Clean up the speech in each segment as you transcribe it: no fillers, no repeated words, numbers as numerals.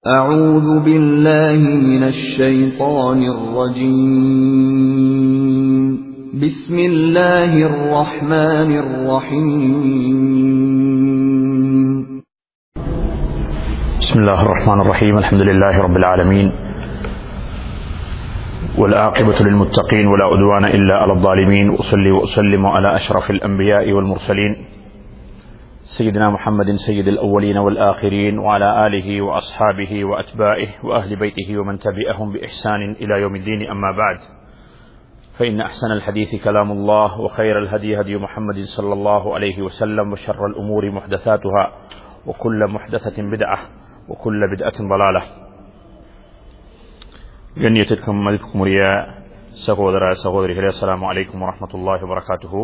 أعوذ بالله من الشيطان الرجيم بسم الله الرحمن الرحيم بسم الله الرحمن الرحيم الحمد لله رب العالمين والعاقبة للمتقين ولا عدوان إلا على الظالمين وأصلي وأسلم على أشرف الأنبياء والمرسلين سيدنا محمد سيد الأولين والآخرين وعلى آله وأصحابه وأتباعه وأهل بيته ومن تبعهم بإحسان إلى يوم الدين أما بعد فإن أحسن الحديث كلام الله وخير الهدي هدي محمد صلى الله عليه وسلم وشر الأمور محدثاتها وكل محدثة بدعة وكل بدعة ضلالة கண்ணியத்திற்கும் மதிப்புக்கும் உரிய சகோதர சகோதரிகளே, அஸ்ஸலாமு அலைக்கும் வரஹ்மத்துல்லாஹி வபரகாத்துஹு.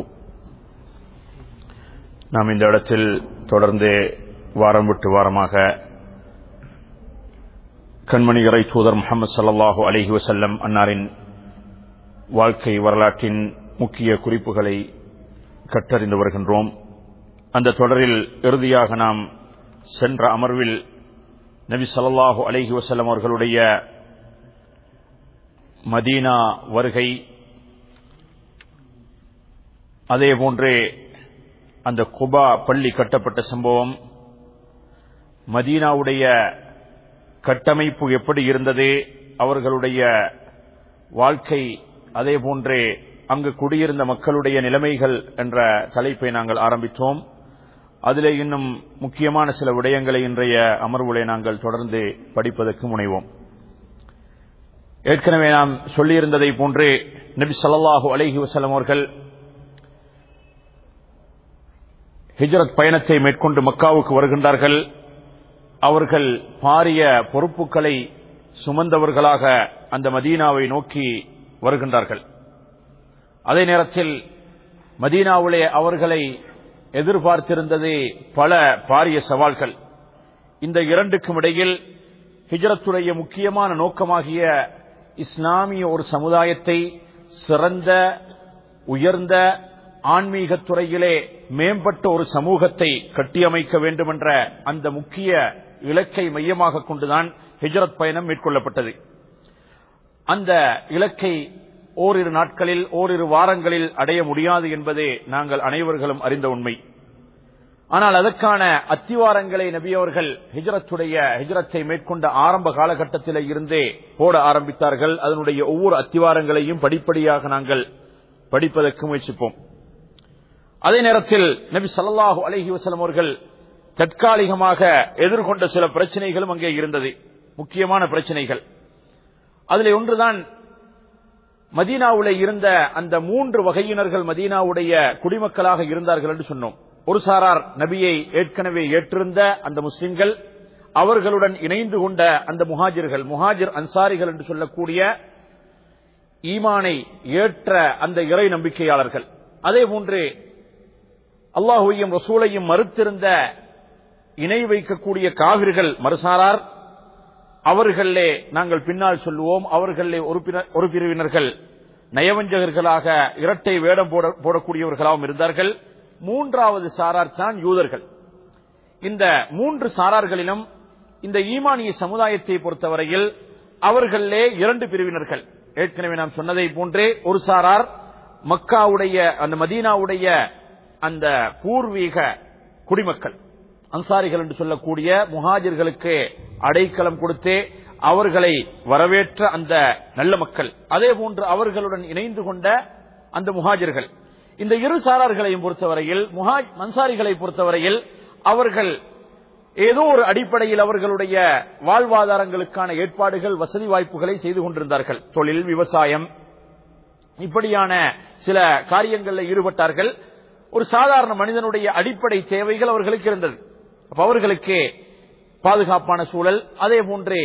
நாம் இந்த இடத்தில் தொடர்ந்து வாரம் விட்டு வாரமாக கண்மணி இறை தூதர் முஹம்மது ஸல்லல்லாஹு அலைஹி வஸல்லம் அன்னாரின் வாழ்க்கை வரலாற்றின் முக்கிய குறிப்புகளை கற்றறிந்து வருகின்றோம். அந்த தொடரில் இறுதியாக நாம் சென்ற அமர்வில் நபி ஸல்லல்லாஹு அலைஹி வஸல்லம் அவர்களுடைய மதீனா வருகை, அதேபோன்றே அந்த குபா பள்ளி கட்டப்பட்ட சம்பவம், மதீனாவுடைய கட்டமைப்பு எப்படி இருந்தது, அவர்களுடைய வாழ்க்கை, அதேபோன்றே அங்கு குடியிருந்த மக்களுடைய நிலைமைகள் என்ற தலைப்பை நாங்கள் ஆரம்பித்தோம். அதிலே இன்னும் முக்கியமான சில விடயங்களை இன்றைய அமர்வுகளை நாங்கள் தொடர்ந்து படிப்பதற்கு முனைவோம். ஏற்கனவே நாம் சொல்லியிருந்ததை போன்று நபி ஸல்லல்லாஹு அலைஹி வஸல்லம் அவர்கள் ஹிஜ்ரத் பயணத்தை மேற்கொண்டு மக்காவுக்கு வருகின்றார்கள். அவர்கள் பாரிய பொறுப்புகளை சுமந்தவர்களாக அந்த மதீனாவை நோக்கி வருகின்றார்கள். அதே நேரத்தில் மதீனாவிலே அவர்களை எதிர்பார்த்திருந்தது பல பாரிய சவால்கள். இந்த இரண்டுக்கும் இடையில் ஹிஜ்ரத்துடைய முக்கியமான நோக்கமாகிய இஸ்லாமிய ஒரு சமுதாயத்தை சிறந்த உயர்ந்த ஆன்மீக துறையிலே மேம்பட்ட ஒரு சமூகத்தை கட்டியமைக்க வேண்டும் என்ற அந்த முக்கிய இலக்கை மையமாக கொண்டுதான் ஹிஜ்ரத் பயணம் மேற்கொள்ளப்பட்டது. அந்த இலக்கை ஓரிரு நாட்களில் ஓரிரு வாரங்களில் அடைய முடியாது என்பதே நாங்கள் அனைவர்களும் அறிந்த உண்மை. ஆனால் அதற்கான அத்திவாரங்களை நபி அவர்கள் ஹிஜ்ரத்தை மேற்கொண்ட ஆரம்ப காலகட்டத்தில் இருந்தே போட ஆரம்பித்தார்கள். அதனுடைய ஒவ்வொரு அத்திவாரங்களையும் படிப்படியாக நாங்கள் படிப்பதற்கு முயற்சிப்போம். அதே நேரத்தில் நபி ஸல்லல்லாஹு அலைஹி வஸல்லம் அவர்கள் தற்காலிகமாக எதிர்கொண்ட சில பிரச்சனைகளும் அங்கே இருந்தது, முக்கியமான பிரச்சனைகள். அதில் ஒன்றுதான் மதீனாவுல இருந்த அந்த 3 வகையினர்கள் மதீனாவுடைய குடிமக்களாக இருந்தார்கள் என்று சொன்னோம். ஒரு சாரார் நபியை ஏற்கனவே ஏற்றிருந்த அந்த முஸ்லிம்கள், அவர்களுடன் இணைந்து கொண்ட அந்த முஹாஜிர் அன்சாரிகள் என்று சொல்லக்கூடிய ஈமானை ஏற்ற அந்த இறை நம்பிக்கையாளர்கள். அதே போன்று அல்லாஹுவையும் ரசூலையும் மறுத்திருந்த இணை வைக்கக்கூடிய காவிர்கள் மறுசாரார். அவர்களே நாங்கள் பின்னால் சொல்லுவோம், அவர்களே ஒரு பிரிவினர்கள் நயவஞ்சகர்களாக இரட்டை வேடம் போடக்கூடியவர்களாகவும் இருந்தார்கள். 3வது சாரார் தான் யூதர்கள். இந்த 3 சாரார்களிலும் இந்த ஈமானிய சமுதாயத்தை பொறுத்தவரையில் அவர்களே 2 பிரிவினர்கள். ஏற்கனவே நாம் சொன்னதை போன்றே ஒரு சாரார் மக்காவுடைய அந்த மதீனாவுடைய அந்த பூர்வீக குடிமக்கள் அன்சாரிகள் என்று சொல்லக்கூடிய முஹாஜிர்களுக்கு அடைக்கலம் கொடுத்து அவர்களை வரவேற்ற அந்த நல்ல மக்கள், அதே போன்று அவர்களுடன் இணைந்து கொண்ட அந்த முஹாஜிர்கள். இந்த இரு சாரார்களையும் பொறுத்தவரையில் அன்சாரிகளை பொறுத்தவரையில் அவர்கள் ஏதோ ஒரு அடிப்படையில் அவர்களுடைய வாழ்வாதாரங்களுக்கான ஏற்பாடுகள் வசதி வாய்ப்புகளை செய்து கொண்டிருந்தார்கள். தொழில், விவசாயம், இப்படியான சில காரியங்களில் ஈடுபட்டார்கள். ஒரு சாதாரண மனிதனுடைய அடிப்படை தேவைகள் அவர்களுக்கு இருந்தது. அவர்களுக்கு பாதுகாப்பான சூழல், அதே போன்றே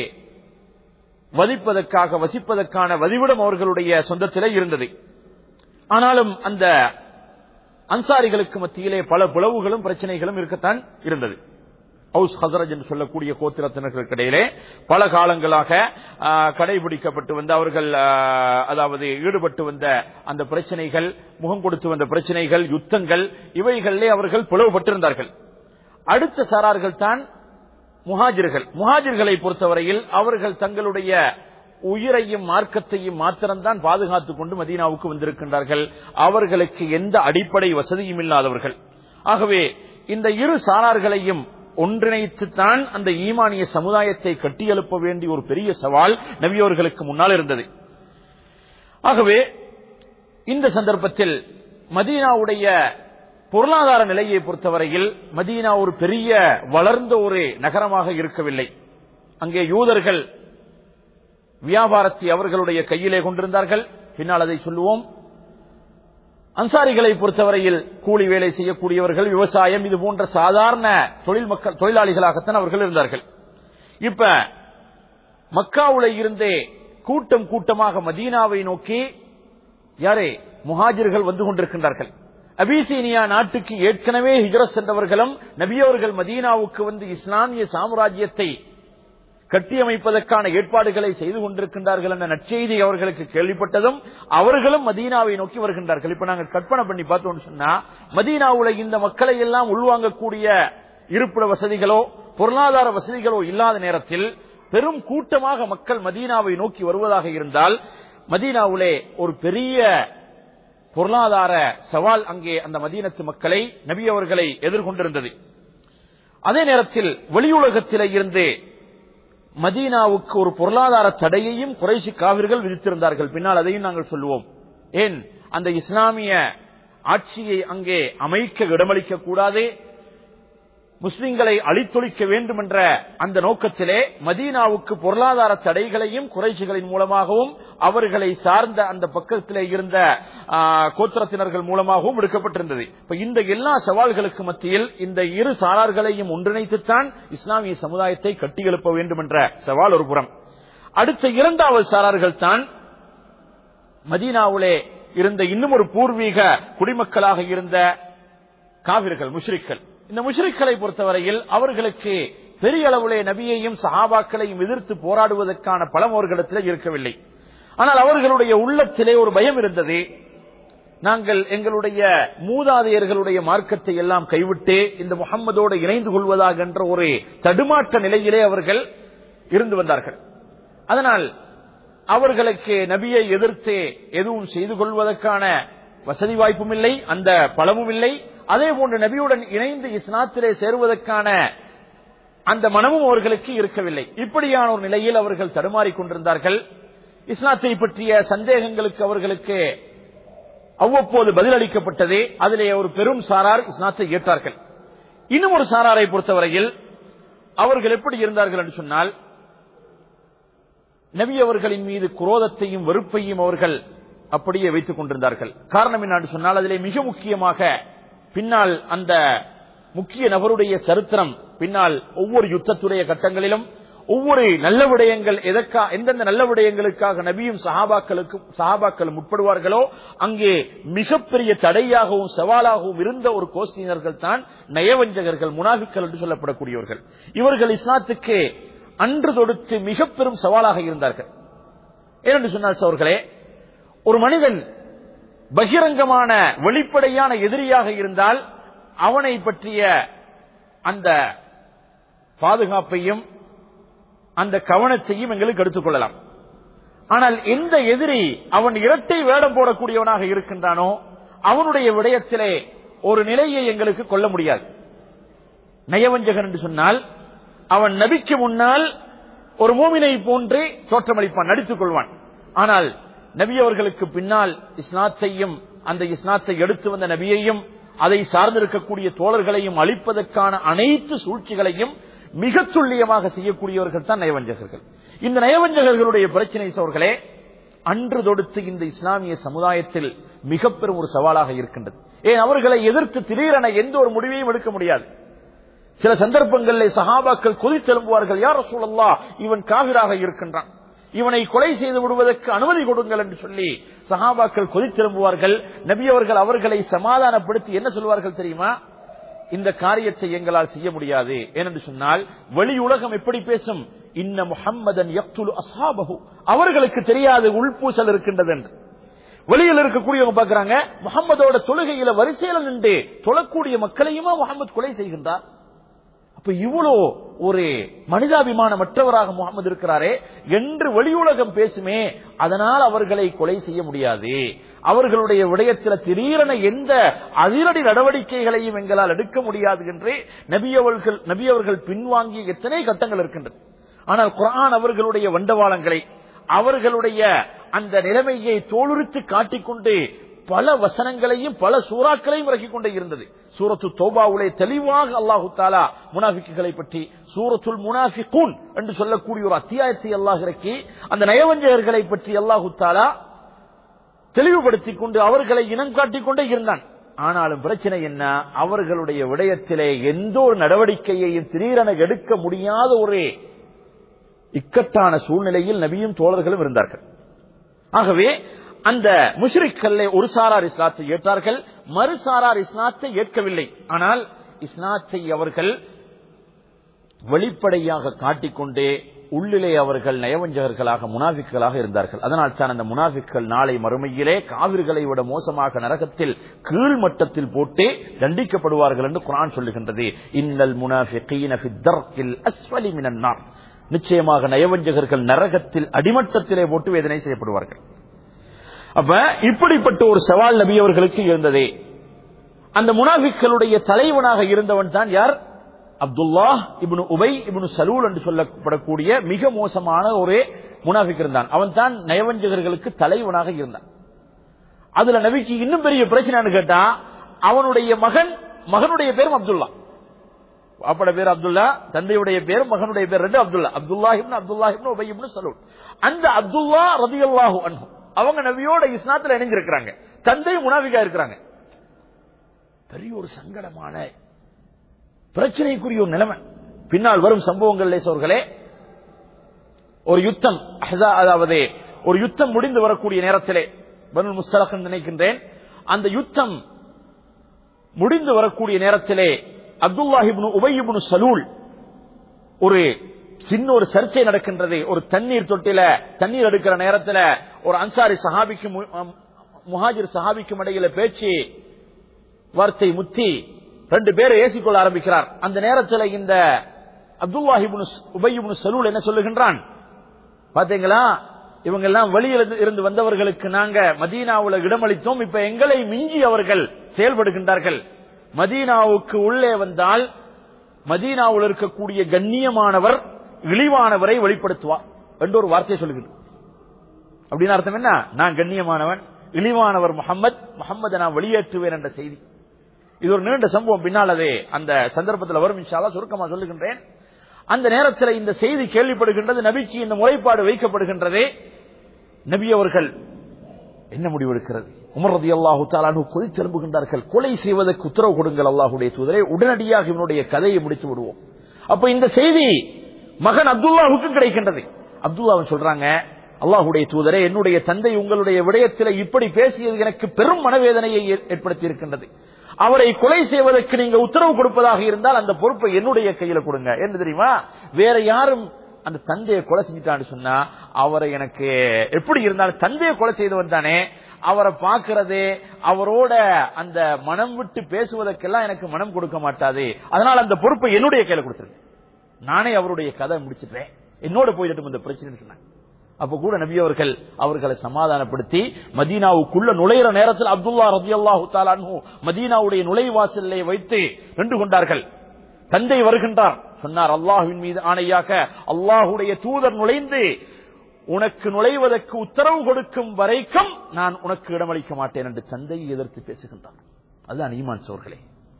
வசிப்பதற்கான வதிவிடம் அவர்களுடைய சொந்தத்திலே இருந்தது. ஆனாலும் அந்த அன்சாரிகளுக்கு மத்தியிலே பல பிளவுகளும் பிரச்சனைகளும் இருக்கத்தான் இருந்தது. ஹவுஸ் ஹஸரஜ் என்று சொல்லக்கூடிய கோத்திரத்தினர்களுக்கு இடையிலே பல காலங்களாக கடைபிடிக்கப்பட்டு வந்த அவர்கள் அதாவது ஈடுபட்டு வந்த அந்த பிரச்சனைகள், முகம் கொடுத்து வந்த பிரச்சனைகள், யுத்தங்கள், இவைகளிலே அவர்கள் பிளவுபட்டிருந்தார்கள். அடுத்த சாரார்கள் தான் முஹாஜிர்களை பொறுத்தவரையில் அவர்கள் தங்களுடைய உயிரையும் மார்க்கத்தையும் மாத்திரம்தான் பாதுகாத்துக் கொண்டு மதீனாவுக்கு வந்திருக்கின்றார்கள். அவர்களுக்கு எந்த அடிப்படை வசதியும் இல்லாதவர்கள். ஆகவே இந்த இரு சாரார்களையும் ஒன்றிணைத்துத்தான் அந்த ஈமானிய சமுதாயத்தை கட்டியெழுப்ப வேண்டிய ஒரு பெரிய சவால் நபியவர்களுக்கு முன்னால் இருந்தது. ஆகவே இந்த சந்தர்ப்பத்தில் மதீனாவுடைய பொருளாதார நிலையை பொறுத்தவரையில் மதீனா ஒரு பெரிய வளர்ந்த ஒரு நகரமாக இருக்கவில்லை. அங்கே யூதர்கள் வியாபாரத்தை அவர்களுடைய கையிலே கொண்டிருந்தார்கள். பின்னால் அதை சொல்லுவோம். அன்சாரிகளை பொறுத்தவரையில் கூலி வேலை செய்யக்கூடியவர்கள், விவசாயம், இது போன்ற சாதாரண தொழிலாளிகளாகத்தான் அவர்கள் இருந்தார்கள். இப்ப மக்காவுல இருந்தே கூட்டம் கூட்டமாக மதீனாவை நோக்கி யாரே முஹாஜிர்கள் வந்து கொண்டிருக்கின்றார்கள். அபிசீனியா நாட்டுக்கு ஏற்கனவே ஹிஜ்ரத் சென்றவர்களும் நபியவர்கள் மதீனாவுக்கு வந்து இஸ்லாமிய சாம்ராஜ்யத்தை கட்டியமைப்பதற்கான ஏற்பாடுகளை செய்து கொண்டிருக்கின்றார்கள் என்ற நற்செய்தி அவர்களுக்கு கேள்விப்பட்டதும் அவர்களும் மதீனாவை நோக்கி வருகின்றார்கள். இப்ப நாங்கள் கற்பனை பண்ணி பார்த்தோம் சொன்னா, மதீனாவுல இந்த மக்களை எல்லாம் உள்வாங்கக்கூடிய இருப்பிட வசதிகளோ பொருளாதார வசதிகளோ இல்லாத நேரத்தில் பெரும் கூட்டமாக மக்கள் மதீனாவை நோக்கி வருவதாக இருந்தால் மதீனாவுலே ஒரு பெரிய பொருளாதார சவால் அங்கே அந்த மதீனத்து மக்களை நபி அவர்களை எதிர்கொண்டிருந்தது. அதே நேரத்தில் வெளியுலகத்திலே இருந்து மதீனாவுக்கு ஒரு பொருளாதார தடையையும் குறைஷி காவிர்கள் விதித்திருந்தார்கள். பின்னால் அதையும் நாங்கள் சொல்லுவோம். ஏன் அந்த இஸ்லாமிய ஆட்சியை அங்கே அமைக்க இடமளிக்க கூடாது, முஸ்லிம்களை அழித்தொழிக்க வேண்டும் என்ற அந்த நோக்கத்திலே மதீனாவுக்கு பொருளாதார தடைகளையும் குறைஷிகளின் மூலமாகவும் அவர்களை சார்ந்த அந்த பக்கத்திலே இருந்த கோத்திரத்தினர்கள் மூலமாகவும் விடுக்கப்பட்டிருந்தது. இப்ப இந்த எல்லா சவால்களுக்கு மத்தியில் இந்த இரு சாரார்களையும் ஒன்றிணைத்துத்தான் இஸ்லாமிய சமுதாயத்தை கட்டியெழுப்ப வேண்டும் என்ற சவால் ஒரு புறம். அடுத்த இரண்டாவது சாரார்கள் தான் மதீனாவிலே இருந்த இன்னும் ஒரு பூர்வீக குடிமக்களாக இருந்த காவிர்கள், முஷ்ரிக்கள். இந்த முஷ்ரிக்களை பொறுத்தவரையில் அவர்களுக்கு பெரிய அளவிலே நபியையும் சஹாபாக்களையும் எதிர்த்து போராடுவதற்கான பலம் அவர்களிடத்தில் இருக்கவில்லை. ஆனால் அவர்களுடைய உள்ளத்திலே ஒரு பயம் இருந்தது. நாங்கள் எங்களுடைய மூதாதையர்களுடைய மார்க்கத்தை எல்லாம் கைவிட்டு இந்த முஹம்மதோடு இணைந்து கொள்வதாக என்ற ஒரு தடுமாற்ற நிலையிலே அவர்கள் இருந்து வந்தார்கள். அதனால் அவர்களுக்கு நபியை எதிர்த்து எதுவும் செய்து கொள்வதற்கான வசதி வாய்ப்பும் இல்லை, அந்த பலமும் இல்லை. அதே போன்று நபியுடன் இணைந்து இஸ்லாத்திலே சேருவதற்கான அந்த மனமும் அவர்களுக்கு இருக்கவில்லை. இப்படியான ஒரு நிலையில் அவர்கள் தடுமாறிக் கொண்டிருந்தார்கள். இஸ்லாத்தை பற்றிய சந்தேகங்களுக்கு அவர்களுக்கு அவ்வப்போது பதிலளிக்கப்பட்டது. அதிலே ஒரு பெரும் சாரார் இஸ்லாத்தை ஏற்றார்கள். இன்னும் ஒரு சாராரை பொறுத்தவரையில் அவர்கள் எப்படி இருந்தார்கள் என்று சொன்னால், நபி அவர்களின் மீது குரோதத்தையும் வெறுப்பையும் அவர்கள் அப்படியே வைத்துக் கொண்டிருந்தார்கள். காரணம் என்னன்னு சொன்னால், அதிலே மிக முக்கியமாக பின்னால் அந்த முக்கிய நபருடைய சரித்திரம், பின்னால் ஒவ்வொரு யுத்தத்துடைய கட்டங்களிலும் ஒவ்வொரு நல்ல விடயங்கள் எந்தெந்த நல்ல விடயங்களுக்காக நபியும் சஹாபாக்களும் உட்படுவார்களோ அங்கே மிகப்பெரிய தடையாகவும் சவாலாகவும் இருந்த ஒரு கோஷ்டியினர்கள் தான் நயவஞ்சகர்கள், முனாஃபிக்கள் என்று சொல்லப்படக்கூடியவர்கள். இவர்கள் இஸ்லாத்துக்கு அன்று தொடுத்து மிக பெரும் சவாலாக இருந்தார்கள். ஏனென்று சொன்னால் அவர்களே, ஒரு மனிதன் பகிரங்கமான வெளிப்படையான எதிரியாக இருந்தால் அவனை பற்றிய அந்த பாதுகாப்பையும் அந்த கவனத்தையும் எங்களுக்கு எடுத்துக் கொள்ளலாம். ஆனால் எந்த எதிரி அவன் இரட்டை வேடம் போடக்கூடியவனாக இருக்கின்றானோ அவனுடைய விடயத்திலே ஒரு நிலையை எங்களுக்கு கொள்ள முடியாது. நயவஞ்சகன் என்று சொன்னால் அவன் நபிக்கு முன்னால் ஒரு மூமினை போன்று தோற்றமளிப்பான், நடித்துக் கொள்வான். ஆனால் நபி அவர்களுக்கு பின்னால் இஸ்லாத்தையும் அந்த இஸ்லாத்தை எடுத்து வந்த நபியையும் அதை சார்ந்திருக்கக்கூடிய தோழர்களையும் அழிப்பதற்கான அனைத்து சூழ்ச்சிகளையும் மிக துல்லியமாக செய்யக்கூடியவர்கள் தான் நயவஞ்சகர்கள். இந்த நயவஞ்சகர்களுடைய பிரச்சனை சோர்களே அன்று தொடுத்து இந்த இஸ்லாமிய சமுதாயத்தில் மிக பெரும் ஒரு சவாலாக இருக்கின்றது. ஏன் அவர்களை எதிர்த்து திடீரென எந்த ஒரு முடிவையும் எடுக்க முடியாது. சில சந்தர்ப்பங்களில் சஹாபாக்கள் கொதித்தெழும்புவார்கள், யா ரசூலல்லாஹ், இவன் காபிராக இருக்கின்றான், இவனை கொலை செய்து விடுவதற்கு அனுமதி கொடுங்கள் என்று சொல்லி சஹாபாக்கள் கொதித்தெழும்புவார்கள். நபி அவர்கள் அவர்களை சமாதானப்படுத்தி என்ன சொல்வார்கள் தெரியுமா? இந்த காரியத்தை எங்களால் செய்ய முடியாது. ஏனென்று சொன்னால் வெளி உலகம் எப்படி பேசும், இன்ன முஹம்மதன் யக்துலு அஸ்ஹாபஹு, அவர்களுக்கு தெரியாது உள்பூசல் இருக்கின்றது என்று. வெளியில் இருக்கக்கூடியவங்க பார்க்கிறாங்க, முஹம்மதோட தொழுகையில வரிசையில நின்று தொழக்கூடிய மக்களையுமா முஹம்மது கொலை செய்கின்றார். அப்ப இவ்வளோ ஒரு மனிதாபிமானமற்றவராக முகமது இருக்கிறாரே என்று வெளியுலகம் பேசுமே, அதனால் அவர்களை கொலை செய்ய முடியாது. அவர்களுடைய விடயத்தில் திடீரென எந்த அதிரடி நடவடிக்கைகளையும் எங்களால் எடுக்க முடியாது என்று நபி அவர்கள் பின்வாங்கிய எத்தனை கட்டங்கள் இருக்கின்றது. ஆனால் குர்ஆன் அவர்களுடைய வண்டவாளங்களை, அவர்களுடைய அந்த நிலைமையை தோலுரித்து காட்டிக்கொண்டு பல வசனங்களையும் பல சூறாக்களையும் இறக்கிக் கொண்டே இருந்தது. சூரத்து தௌபாவுலே தெளிவாக அல்லாஹு தஆலா முனாஃபிக்குகளை பற்றி, சூரத்துல் முனாஃபிகூன் என்று சொல்லக்கூடிய ஒரு அத்தியாயத்தை அல்லாஹ் இறக்கி அந்த நயவஞ்சகர்களை பற்றி அல்லாஹு தஆலா தெளிவுபடுத்திக் கொண்டு அவர்களை இனம் காட்டிக் கொண்டே இருந்தான். ஆனாலும் பிரச்சனை என்ன, அவர்களுடைய விடயத்திலே எந்த ஒரு நடவடிக்கையையும் திடீரென எடுக்க முடியாத ஒரு இக்கட்டான சூழ்நிலையில் நபியும் தோழர்களும் இருந்தார்கள். ஆகவே அந்த முஷ்ரிக்களே ஒரு சாரார் இஸ்லாத்தை ஏற்றார்கள், மறுசாரார் இஸ்லாத்தை ஏற்கவில்லை. ஆனால் இஸ்லாத்தை அவர்கள் வெளிப்படையாக காட்டிக்கொண்டே உள்ளிலே அவர்கள் நயவஞ்சகர்களாக முனாஃபிக்குகளாக இருந்தார்கள். அதனால் தான் அந்த முனாஃபிக்குகள் நாளை மறுமையிலே காவிர்களை விட மோசமாக நரகத்தில் கீழ்மட்டத்தில் போட்டு தண்டிக்கப்படுவார்கள் என்று குர்ஆன் சொல்லுகின்றது. இன்னல் முனாஃபிகீன ஃபி தர்கில் அஸ்ஃபலி மினன் நார், நிச்சயமாக நயவஞ்சகர்கள் நரகத்தில் அடிமட்டத்திலே போட்டு வேதனை செய்யப்படுவார்கள். அப்ப இப்படிப்பட்ட ஒரு சவால் நபி அவர்களுக்கு இருந்ததே. அந்த முனாஃபிக்களுடைய தலைவனாக இருந்தவன் தான் யார்? அப்துல்லாஹ் இப்னு உபை இப்னு சலூல் என்று சொல்லப்படக்கூடிய மிக மோசமான ஒரு முனாஃபிக் இருந்தான். அவன் தான் நயவஞ்சகர்களுக்கு தலைவனாக இருந்தான். அதுல நபிக்கு இன்னும் பெரிய பிரச்சனை கேட்டா, அவனுடைய மகனுடைய பேரும் அப்துல்லா. அப்பட பேர் அப்துல்லா, தந்தையுடைய பேரும் மகனுடைய பேர் ரெண்டு அப்துல்லா. அப்துல்லாஹ் இப்னு உபை இப்னு சலூல். அந்த அப்துல்லா ரலியல்லாஹு அன்ஹு அவங்க நபியோட இஸ்லாத்துல இணைஞ்சிருக்கிறாங்க, தந்தை முனாஃபிகா இருக்கிறாங்க. பெரிய ஒரு சங்கடமான பிரச்சனைக்குரிய ஒரு நிலைமை. பின்னால் வரும் சம்பவங்கள் சோர்களே, ஒரு யுத்தம், அதாவது ஒரு யுத்தம் முடிந்து வரக்கூடிய நேரத்திலே, பனுல் முஸ்தலக் நினைக்கின்றேன், அந்த யுத்தம் முடிந்து வரக்கூடிய நேரத்திலே அப்துல்லாஹ் இப்னு உபை இப்னு சலூல் ஒரு சின்ன ஒரு சர்ச்சை நடக்கின்றது. ஒரு தண்ணீர் தொட்டில தண்ணீர் எடுக்கிற நேரத்தில் ஒரு அன்சாரி சஹாபிக்கும் முஹாஜிர் சஹாபிக்கும் இடையில பேச்சு வார்த்தை முத்தி ரெண்டு பேரை ஏசிக்கொள்ள ஆரம்பிக்கிறார். அந்த நேரத்தில் இந்த அப்துல்லாஹ் இப்னு உபை இப்னு சலூல் என்ன சொல்லுகின்றான், பாத்தீங்களா, இவங்க எல்லாம் வெளியில இருந்து வந்தவர்களுக்கு நாங்க மதீனாவுல இடமளித்தோம், இப்ப எங்களை மிஞ்சி அவர்கள் செயல்படுகின்றார்கள். மதீனாவுக்கு உள்ளே வந்தால் மதீனாவில் இருக்கக்கூடிய கண்ணியமானவர் இழிவானவரை வெளிப்படுத்துவார் என்று ஒரு வார்த்தையை சொல்லுகிறது. அப்படின்னு அர்த்தம் என்ன? நான் கண்ணியமானவன், இழிவானவர் முஹம்மதை நான் வெளியேற்றுவேன் என்ற செய்தி. இது ஒரு நீண்ட சம்பவம், பின்னால் அதே அந்த சந்தர்ப்பத்தில் வரும், இன்ஷா அல்லாஹ் சுருக்கமா சொல்லுகின்றேன். அந்த நேரத்தில் இந்த செய்தி கேள்விப்படுகின்றது, நபிக்கு இந்த முறைப்பாடு வைக்கப்படுகின்றது. நபி அவர்கள் என்ன முடிவெடுக்கிறது? உமர் ரலியல்லாஹு தஆலா அன்ஹு கொதித்து எழும்புகின்றார்கள், கொலை செய்வதற்கு உத்தரவு கொடுங்கள் அல்லாஹ்வுடைய தூதரே, உடனடியாக இவனுடைய கதையை முடித்து விடுவோம். அப்ப இந்த செய்தி மகன் அப்துல்லாஹுக்கு கிடைக்கின்றது. அப்துல்லாஹ் சொல்றாங்க, அல்லாஹ்வுடைய தூதரே, என்னுடைய தந்தை உங்களுடைய விடயத்தில் இப்படி பேசியது எனக்கு பெரும் மனவேதனையை ஏற்படுத்தி இருக்கின்றது. அவரை கொலை செய்வதற்கு நீங்க உத்தரவு கொடுப்பதாக இருந்தால் அந்த பொறுப்பை என்னுடைய கையில கொடுங்க. என்ன தெரியுமா, வேற யாரும் அந்த தந்தையை கொலை செஞ்சுட்டான்னு சொன்னா அவரை எனக்கு எப்படி இருந்தாலும் தந்தையை கொலை செய்தவன் தானே, அவரை பார்க்கிறது, அவரோட அந்த மனம் விட்டு பேசுவதற்கெல்லாம் எனக்கு மனம் கொடுக்க மாட்டாது. அதனால அந்த பொறுப்பை என்னுடைய கையில கொடுத்துருங்க, நானே அவருடைய கதை முடிச்சிட்டேன், என்னோட போயிட்டு இந்த பிரச்சனை சொன்னாங்க. அப்ப கூட நபி அவர்கள் அவர்களை சமாதானப்படுத்தி மதீனாவுக்குள்ள நுழையிற நேரத்தில் அப்துல்லா ரலியல்லாஹு தஆலா அன்ஹு மதீனாவுடைய நுழைவாசலை வைத்து நின்று கொண்டார்கள். தந்தை வருகின்றார், சொன்னார், அல்லாஹ்வின் மீது ஆணையாக அல்லாஹ்வுடைய தூதர் நுழைந்து உனக்கு நுழைவதற்கு உத்தரவு கொடுக்கும் வரைக்கும் நான் உனக்கு இடமளிக்க மாட்டேன் என்று தந்தையை எதிர்த்து பேசுகின்றார். அதுதான் ஈமான் சோர்களே.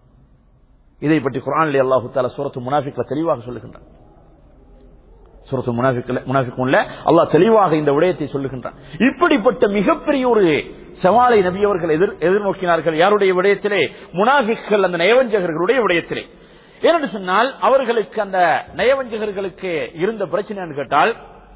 இதை பற்றி குர்ஆனிலே அல்லாஹ் தஆலா சூரத்து முனாஃபிக்ல தெளிவாக சொல்லுகின்றார். சூரத்து முனாஃபிகூன்ல அல்லாஹ் தெளிவாக இந்த விடயத்தை சொல்லுகின்றார். இப்படிப்பட்ட மிகப்பெரிய ஒரு சவாலை நபி அவர்கள் எதிர்நோக்கினார்கள். யாருடைய விடயத்திலே? முனாஃபிக்கள், அந்த நயவஞ்சகர்களுடைய விடயத்திலே. ஏனென்று சொன்னால் அவர்களுக்கு, அந்த நயவஞ்சகர்களுக்கு இருந்த பிரச்சனை கேட்டால்,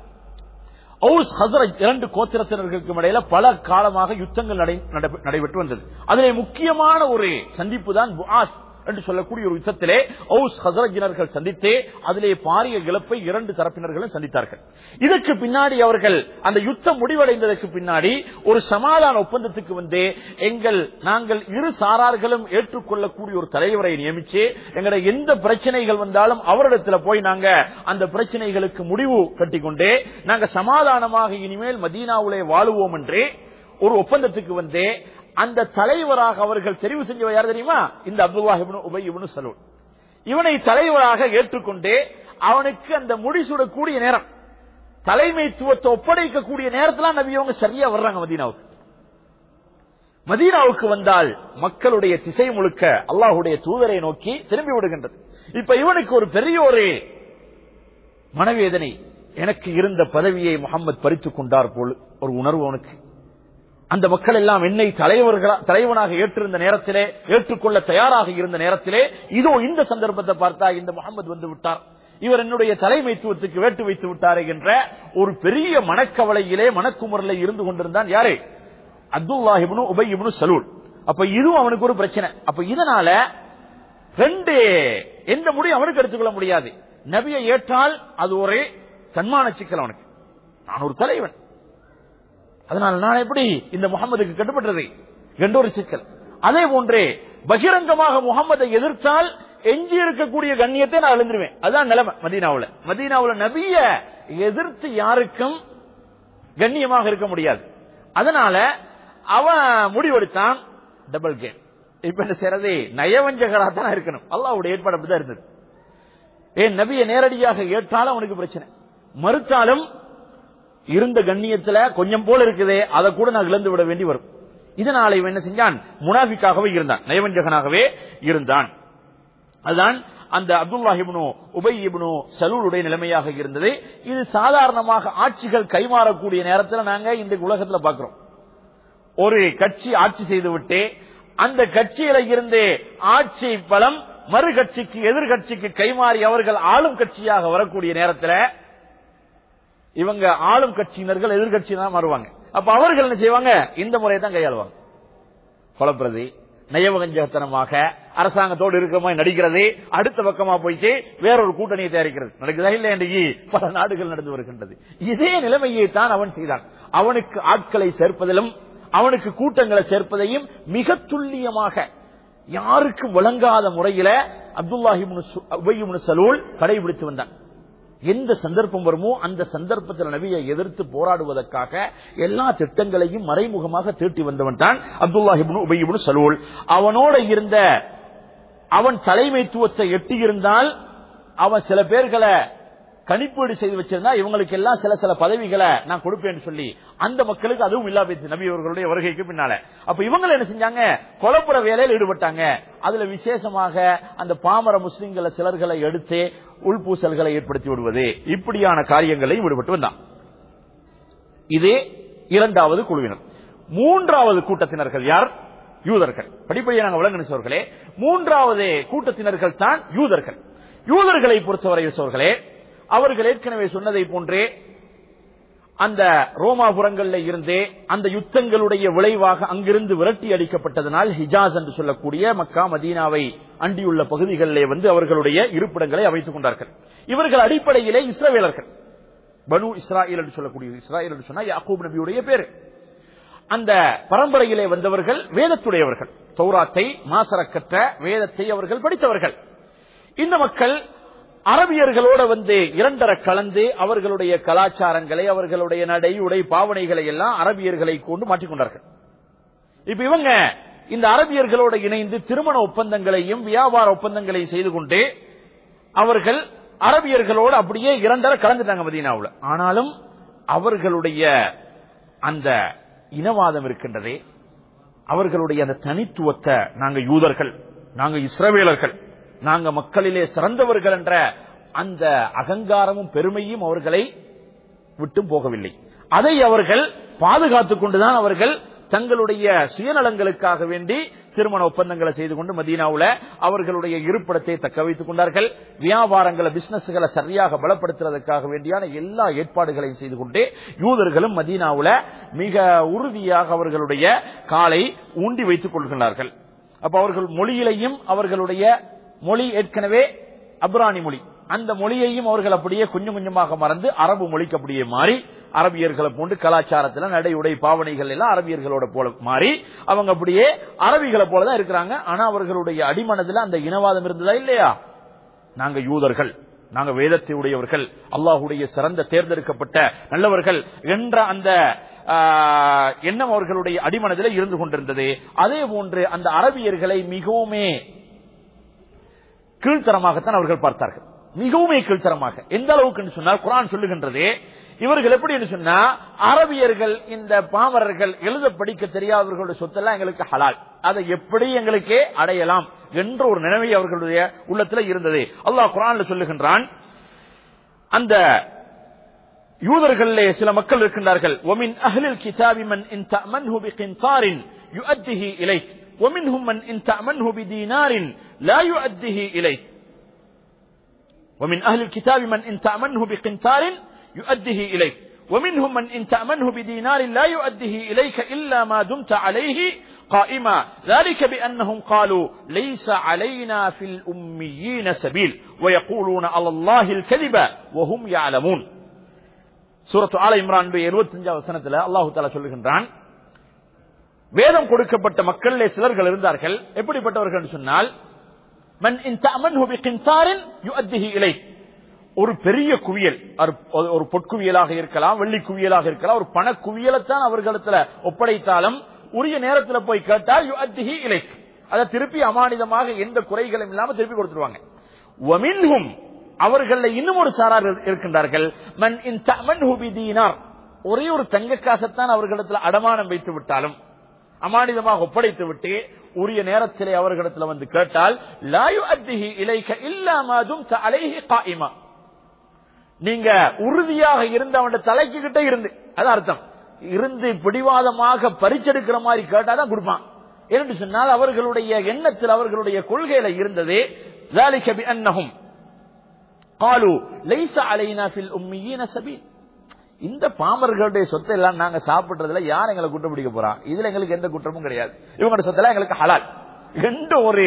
அவுஸ் ஹஸ்ரஜ் இரண்டு கோத்திரத்தினர்களுக்கும் இடையில பல காலமாக யுத்தங்கள் நடைபெற்று வந்தது. அதிலே முக்கியமான ஒரு சந்திப்பு தான் புஆஸ் என்று சொல்லக்கூடிய ஒரு யுத்தத்திலே ஔஸ் ஹஸரஜினர்கள் சந்தித்து அதிலே பாரிய இழப்பை இரண்டு தரப்பினர்களும் சந்தித்தார்கள். இதற்கு பின்னாடி அவர்கள் அந்த யுத்தம் முடிவடைந்ததற்கு பின்னாடி ஒரு சமாதான ஒப்பந்தத்துக்கு வந்து நாங்கள் இரு சாரார்களும் ஏற்றுக்கொள்ளக்கூடிய ஒரு தலைவரை நியமிச்சு எங்களுடைய எந்த பிரச்சனைகள் வந்தாலும் அவரிடத்துல போய் நாங்க அந்த பிரச்சனைகளுக்கு முடிவு கட்டிக்கொண்டே நாங்க சமாதானமாக இனிமேல் மதீனாவிலே வாழுவோம் என்று ஒரு ஒப்பந்தத்துக்கு வந்து அந்த தலைவராக அவர்கள் தெரிவு செஞ்சவர் யார் தெரியுமா? இந்த அப்துல்லாஹ் இப்னு உபை இப்னு சலூல். இவனை தலைவராக ஏற்றுக்கொண்டு அவனுக்கு அந்த முடிசூடக்கூடிய நேரம், தலைமைத்துவத்தை ஒப்படைக்கக்கூடிய நேரத்தில் நபி அவங்க சரியா வர்றாங்க மதீனாவுக்கு. மதீனாவுக்கு வந்தால் மக்களுடைய திசை முழுக்க அல்லாஹுடைய தூதரை நோக்கி திரும்பி விடுகின்றது. இப்ப இவனுக்கு ஒரு பெரிய ஒரு மனவேதனை, எனக்கு இருந்த பதவியை முகம்மது பறித்துக் கொண்டார் போல் ஒரு உணர்வு அவனுக்கு. அந்த மக்கள் எல்லாம் என்னை தலைவனாக ஏற்றிருந்த நேரத்திலே, ஏற்றுக்கொள்ள தயாராக இருந்த நேரத்திலே, இதோ இந்த சந்தர்ப்பத்தை பார்த்தா இந்த முகம்மது வந்து விட்டார், இவர் என்னுடைய தலைமைத்துவத்துக்கு வேட்டு வைத்து விட்டாரே என்ற ஒரு பெரிய மனக்கவலையிலே மனக்குமுறலை இருந்து கொண்டிருந்தான் யாரே? அப்துல்லாஹ் இப்னு உபை இப்னு சலூல். அப்ப இதுவும் அவனுக்கு ஒரு பிரச்சனை. அப்ப இதனால ரெண்டு எந்த முடியும் அவனுக்கு எடுத்துக்கொள்ள முடியாது. நபியை ஏற்றால் அது ஒரு தன்மான சிக்கல் அவனுக்கு, நான் ஒரு தலைவன், அதனால நான் எப்படி இந்த முகமதுக்கு கட்டுப்பட்டது என்ற ஒரு சிக்கல். அதே போன்றே பகிரங்கமாக முகமதை எதிர்த்தால் எஞ்சி இருக்கக்கூடிய கண்ணியத்தை நான் எழுந்துருவேன். அதுதான் நிலைமை மதீனாவுல நபிய எதிர்த்து யாருக்கும் கண்ணியமாக இருக்க முடியாது. அதனால அவன் முடிவெடுத்தான் டபுள் கேம். இப்ப என்ன செய்யறது? நயவஞ்சகராக தான் இருக்கணும். அல்லாஹ்வுடைய ஏற்பாடு அப்படிதான் இருந்தது. ஏன் நபியை நேரடியாக ஏற்றாலும் அவனுக்கு பிரச்சனை, மறுத்தாலும் இருந்த கண்ணியத்துல கொஞ்சம் போல இருக்குதே அதை கூட நான் இழந்து விட வேண்டி வரும். இதனால இவன் என்ன செஞ்சான்? முனாஃபிக்காகவே இருந்தான், நயவஞ்சகனாகவே இருந்தான். அதுதான் அந்த அப்துல்லாஹ் இப்னு உபை இப்னு சலூலுடைய நிலைமையாக இருந்தது. இது சாதாரணமாக ஆட்சிகள் கைமாறக்கூடிய நேரத்தில் நாங்க இந்த உலகத்தில் பார்க்கிறோம். ஒரு கட்சி ஆட்சி செய்துவிட்டு அந்த கட்சியில இருந்து ஆட்சி பலம் மறு கட்சிக்கு எதிர்கட்சிக்கு கைமாறி அவர்கள் ஆளும் கட்சியாக வரக்கூடிய நேரத்தில் இவங்க ஆளும் கட்சியினர்கள் எதிர்கட்சியினர் மாறுவாங்க. அப்ப அவர்கள் என்ன செய்வாங்க? இந்த முறையை தான் கையாளுவாங்க. கொலப்பிரதி நயவஞ்சகத்தனமாக அரசாங்கத்தோடு இருக்கிற மாதிரி நடிக்கிறது, அடுத்த பக்கமா போயிட்டு வேறொரு கூட்டணியை தயாரிக்கிறது நடக்குதா இல்லை என்று பல நாடுகள் நடந்து வருகின்றது. இதே நிலைமையை தான் அவன் செய்தான். அவனுக்கு ஆட்களை சேர்ப்பதிலும் அவனுக்கு கூட்டங்களை சேர்ப்பதையும் மிக துல்லியமாக யாருக்கும் வழங்காத முறையில அப்துல்லாஹ் இப்னு உபை இப்னு சலூல் கடைபிடித்து வந்தான். எந்த சந்தர்ப்பம் வருமோ அந்த சந்தர்ப்பத்தில் நபியை எதிர்த்து போராடுவதற்காக எல்லா திட்டங்களையும் மறைமுகமாக தீட்டி வந்தவன் தான் அப்துல்லாஹ் இப்னு உபை இப்னு சலூல். அவனோட இருந்த அவன் தலைமைத்துவத்தை எட்டியிருந்தால் அவன் சில பேர்களை கணிப்பீடு செய்து வச்சிருந்தா இவங்களுக்கு எல்லாம் சில சில பதவிகளை நான் கொடுப்பேன்னு சொல்லி அந்த மக்களுக்கு அதுவும் இல்லாம நபி அவர்களுடைய வருகைக்கு பின்னால. அப்ப இவங்க என்ன செஞ்சாங்க? கொலைப்புற வேலையில் ஈடுபட்டாங்க. அதுல விசேஷமாக அந்த பாமர முஸ்லிம்களை சிலர்களை எடுத்து உள்பூசல்களை ஏற்படுத்தி விடுவது, இப்படியான காரியங்களையும் ஈடுபட்டு வந்தான். இது இரண்டாவது குழுவினர். மூன்றாவது கூட்டத்தினர்கள் யார்? யூதர்கள். படிப்படியாக நாங்கள் விளங்கினவர்களே, மூன்றாவது கூட்டத்தினர்கள் தான் யூதர்கள். யூதர்களை பொறுத்தவரை சோர்களே, அவர்கள் ஏற்கனவே சொன்னதை போன்றே அந்த ரோமாபுரங்களில் இருந்தே அந்த யுத்தங்களுடைய விளைவாக அங்கிருந்து விரட்டி அடிக்கப்பட்டதனால் ஹிஜாஸ் என்று சொல்லக்கூடிய மக்கா மதீனாவை அண்டியுள்ள பகுதிகளிலே வந்து அவர்களுடைய இருப்பிடங்களை அமைத்துக் கொண்டார்கள். இவர்கள் அடிப்படையிலே இஸ்ரவேலர்கள், பனு இஸ்ராயேல் என்று சொல்லக்கூடிய, இஸ்ராயேல் என்று சொன்னா யாக்கூப் நபியுடைய பேரு. அந்த பரம்பரையிலே வந்தவர்கள் வேதத்துடையவர்கள், தௌராத்தை மாசரக்கற்ற வேதத்தை அவர்கள் படித்தவர்கள். இந்த மக்கள் அரபியர்களோட வந்து இரண்டர கலந்து அவர்களுடைய கலாச்சாரங்களை, அவர்களுடைய நடை உடை பாவனைகளை எல்லாம் அரபியர்களை கொண்டு மாற்றிக்கொண்டார்கள். இப்ப இவங்க இந்த அரபியர்களோடு இணைந்து திருமண ஒப்பந்தங்களையும் வியாபார ஒப்பந்தங்களையும் செய்து கொண்டு அவர்கள் அரபியர்களோடு அப்படியே இரண்டர கலந்துட்டாங்க மதீனாவுல. ஆனாலும் அவர்களுடைய அந்த இனவாதம் இருக்கின்றதே, அவர்களுடைய அந்த தனித்துவத்தை, நாங்க யூதர்கள், நாங்க இஸ்ரவேலர்கள், நாங்க மக்களிலே சிறந்தவர்கள் என்ற அந்த அகங்காரமும் பெருமையும் அவர்களை விட்டும் போகவில்லை. அதை அவர்கள் பாதுகாத்துக் கொண்டுதான் அவர்கள் தங்களுடைய சுயநலங்களுக்காக வேண்டி திருமண ஒப்பந்தங்களை செய்து கொண்டு மதீனாவுல அவர்களுடைய இருப்பிடத்தை தக்க வைத்துக் கொண்டார்கள். வியாபாரங்களை, பிசினஸ்களை சரியாக பலப்படுத்துவதற்காக வேண்டியான எல்லா ஏற்பாடுகளையும் செய்து கொண்டு யூதர்களும் மதீனாவுல மிக உறுதியாக அவர்களுடைய காலை ஊண்டி வைத்துக் கொள்கிறார்கள். அப்ப அவர்கள் மொழியிலையும் அவர்களுடைய மொழி ஏற்கனவே அப்ரானி மொழி, அந்த மொழியையும் அவர்கள் அப்படியே கொஞ்சம் கொஞ்சமாக மறந்து அரபு மொழிக்கு அப்படியே மாறி அரபியர்களை போன்று கலாச்சாரத்தில் நடை உடை பாவனைகள் எல்லாம் அரபியர்களோட போல மாறி அவங்க அப்படியே அரபிகளை போலதான் இருக்கிறாங்க. ஆனா அவர்களுடைய அடிமனதுல அந்த இனவாதம் இருந்ததா இல்லையா? நாங்க யூதர்கள், நாங்க வேதத்தை உடையவர்கள், அல்லாஹுடைய சிறந்த தேர்ந்தெடுக்கப்பட்ட நல்லவர்கள் என்ற அந்த எண்ணம் அவர்களுடைய அடிமனதில் இருந்து கொண்டிருந்தது. அதே போன்று அந்த அரபியர்களை மிகவுமே கீழ்த்தரமாகத்தான் அவர்கள் பார்த்தார்கள், மிகவுமே கீழ்த்தரமாக. எந்த அளவுக்கு சொன்னால் குர்ஆன் சொல்லுகின்றது, இவர்கள் எப்படி என்று சொன்னா அரபியர்கள் இந்த பாமரர்கள் எழுத படிக்க தெரியாதவர்களுடைய சொத்தெல்லாம் எங்களுக்கு ஹலால், அதை எப்படி எங்களுக்கே அடையலாம் என்ற ஒரு நினைவை அவர்களுடைய உள்ளத்தில் இருந்தது. அல்லாஹ் குர்ஆன்ல சொல்லுகின்றான், அந்த யூதர்களிலே சில மக்கள் இருக்கின்றார்கள், وَمِنْ أَهْلِ الْكِتَابِ مَنْ إِنْ تَأْمَنْهُ بِقِنْطَارٍ يُؤَدِّهِ إِلَيْكَ وَمِنْهُمْ مَنْ إِنْ تَأْمَنْهُ بِدِينَارٍ لَا يُؤَدِّهِ إِلَيْكَ وَمِنْ أَهْلِ الْكِتَابِ مَنْ إِنْ تَأْمَنْهُ بِقِنْطَارٍ يُؤَدِّهِ إِلَيْكَ وَمِنْهُمْ مَنْ إِنْ تَأْمَنْهُ بِدِينَارٍ لَا يُؤَدِّهِ إِلَيْكَ إِلَّا مَا دُمْتَ عَلَيْهِ قَائِمًا ذَلِكَ بِأَنَّهُمْ قَالُوا لَيْسَ عَلَيْنَا فِي الْأُمِّيِّينَ سَبِيلٌ وَيَقُولُونَ عَلَى اللَّهِ الْكَذِبَ وَهُمْ يَعْلَمُونَ. சூரத்து ஆல இம்ரான் 75 வசனத்தில் அல்லாஹ் தஆலா சொல்லுகின்றான், வேதம் கொடுக்கப்பட்ட மக்களிலே சிலர்கள் இருந்தார்கள். எப்படிப்பட்டவர்கள் என்று சொன்னால், மன் இன் தஅமன்ஹு பிகின்தாரின் யுஅத்திஹி இலைக், ஒரு பெரிய குவியல், ஒரு பொற்குவியலாக இருக்கலாம், வெள்ளி குவியலாக இருக்கலாம், ஒரு பண குவியலைத்தான் அவர்களிடத்துல ஒப்படைத்தாலும் உரிய நேரத்தில் போய் கேட்டால் யுஅத்திஹி இலைக், அதை திருப்பி அமானிதமாக எந்த குறைகளும் இல்லாமல் திருப்பி கொடுத்துருவாங்க. வமின்ஹும், அவர்கள் இன்னும் ஒரு சாரார் இருக்கின்றார்கள், மன் இன் தஅமன்ஹு பிதீனார், ஒரே ஒரு தங்க காசத்தான் அவர்களிடத்தில் அடமானம் வைத்து விட்டாலும் அமானிதமாக ஒப்படைத்து விட்டு உரிய நேரத்திலே அவர்களிடத்தில் வந்து கேட்டால் லா யுஅத்திஹி இலைக இல்லா மா தும்த அலைஹி காயிமா, நீங்க உறுதியாக இருந்து அவனுடைய தலைக்கு கிட்ட இருந்து, அது அர்த்தம், இருந்து பிடிவாதமாக பறிச்செடுக்கிற மாதிரி கேட்டாதான் கொடுப்பான். என்று சொன்னால் அவர்களுடைய எண்ணத்தில் அவர்களுடைய கொள்கையில இருந்தது ذلك بأنهم قالوا ليس علينا في الأميين سبيل, இந்த பாமர்களுடைய சொத்தை எல்லாம் நாங்க சாப்பிடுறதுல யார் எங்களை குற்றம் பிடிக்க போறா, இதுல எங்களுக்கு எந்த குற்றமும் கிடையாது, இவங்களோட சொத்தெல்லாம் எங்களுக்கு ஹலால் என்ற ஒரு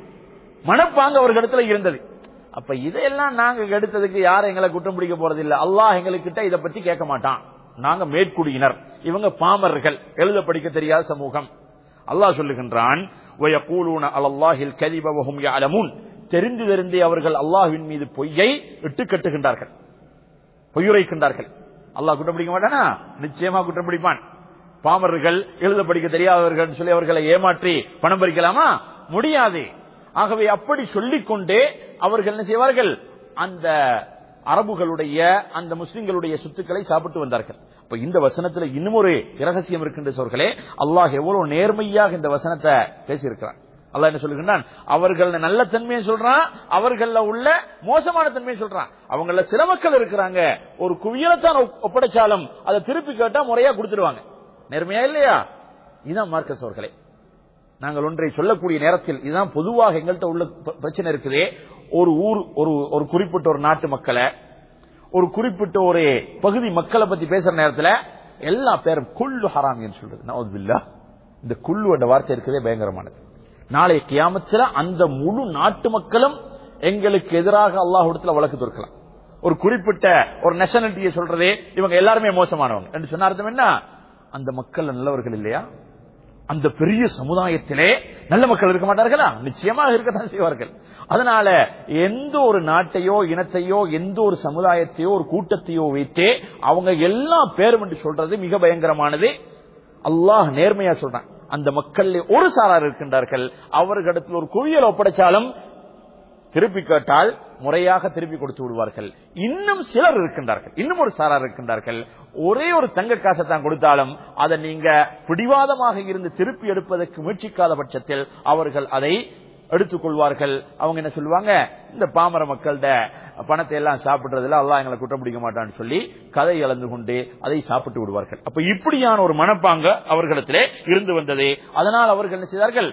மனப்பாங்க அவர்களிடத்துல இருந்தது. அப்ப இதையெல்லாம் நாங்க எடுத்ததுக்கு யாரும் எங்களை குற்றம் பிடிக்க போறது இல்ல, அல்லாஹ் எங்களுக்கிட்ட இதை பத்தி கேட்க மாட்டான், நாங்க மேற்குடியினர், இவங்க பாமர்கள், எழுத படிக்க தெரியாத சமூகம். அல்லாஹ் சொல்லுகின்றான், வயகூலூன அலல்லாஹில் கதிப வஹும் யஅலமூன், தெரிந்து தெரிந்தே அவர்கள் அல்லாஹ்வின் மீது பொய்யை இட்டு கட்டுகின்றார்கள், பொய்யுரைக்கின்றார்கள். அல்லாஹ் குற்றம் பிடிக்க மாட்டானா? நிச்சயமா குற்றம் பிடிப்பான். பாமர்கள், எழுத படிக்க தெரியாதவர்கள் சொல்லி அவர்களை ஏமாற்றி பணம் பறிக்கலாமா? முடியாது. ஆகவே அப்படி சொல்லிக்கொண்டே அவர்கள் என்ன செய்வார்கள், அந்த அரபுகளுடைய அந்த முஸ்லிம்களுடைய சொத்துக்களை சாப்பிட்டு வந்தார்கள். இப்ப இந்த வசனத்துல இன்னும் ஒரு இரகசியம் இருக்கின்ற சோர்களே, அல்லாஹ் எவ்வளவு நேர்மையாக இந்த வசனத்தை பேசியிருக்கிறான். அல்லாஹ் என்ன சொல்லுகின்றான், அவர்கள் நல்ல தன்மையை சொல்றான், அவர்கள உள்ள மோசமான தன்மையை சொல்றான். அவங்கள சில மக்கள் இருக்கிறாங்க, ஒரு குவியலைத்தான் ஒப்படைச்சாலும் அதை திருப்பி கேட்டா முறையா கொடுத்துடுவாங்க. நேர்மையா இல்லையா? இதுதான் மார்க்க சோர்களே. நாங்கள் ஒன்றை சொல்லக்கூடிய நேரத்தில் இதுதான் பொதுவாக எங்கள்கிட்ட உள்ள பிரச்சனை இருக்குதே. ஒரு ஊர், ஒரு குறிப்பிட்ட ஒரு நாட்டு மக்களை, ஒரு குறிப்பிட்ட ஒரு பகுதி மக்களை பத்தி பேசுற நேரத்தில் எல்லா பேரும் குல்லு ஹராம் என்று சொல்றது. நவுதுபில்லாஹ், இந்த குல்லு என்ற வார்த்தை இருக்குதே பயங்கரமானது. நாளை கியாமத்தில் அந்த முழு நாட்டு மக்களும் எங்களுக்கு எதிராக அல்லாஹ்விடத்தில் வழக்கு தொடுக்கலாம். ஒரு குறிப்பிட்ட ஒரு நேஷனாலிட்டியை சொல்றதே இவங்க எல்லாருமே மோசமானவங்க என்று சொன்ன அர்த்தம் என்ன? அந்த மக்கள் நல்லவர்கள் இல்லையா? அந்த பெரிய சமுதாயத்திலே நல்ல மக்கள் இருக்க மாட்டார்களா? நிச்சயமாக இருக்கத்தான் செய்வார்கள். அதனால எந்த ஒரு நாட்டையோ இனத்தையோ எந்த ஒரு சமுதாயத்தையோ ஒரு கூட்டத்தையோ வைத்தே அவங்க எல்லா பேரும் என்று சொல்றது மிக பயங்கரமானது. அல்லாஹ் நேர்மையா சொல்றான், அந்த மக்கள் ஒரு சாரார் இருக்கின்றார்கள், அவர்களிடத்தில் ஒரு குவியல் ஒப்படைச்சாலும் திருப்பி கேட்டால் முறையாக திருப்பி கொடுத்து விடுவார்கள். இன்னும் சிலர் இருக்கின்றார்கள், இன்னும் ஒரு சாரார் இருக்கின்றார்கள், ஒரே ஒரு தங்க காசை தான் கொடுத்தாலும் அதை நீங்க பிடிவாதமாக இருந்து திருப்பி எடுப்பதற்கு முயற்சிக்காத பட்சத்தில் அவர்கள் அதை எடுத்துக் கொள்வார்கள். அவங்க என்ன சொல்லுவாங்க, இந்த பாமர மக்கள்கிட்ட பணத்தை எல்லாம் சாப்பிடுறதுல அல்லாஹ் எங்களை குற்றம் பிடிக்க மாட்டான்னு சொல்லி கதை இழந்து கொண்டு அதை சாப்பிட்டு விடுவார்கள். அப்ப இப்படியான ஒரு மனப்பாங்க அவர்களிடத்திலே இருந்து வந்தது. அதனால் அவர்கள் என்ன செய்தார்கள்,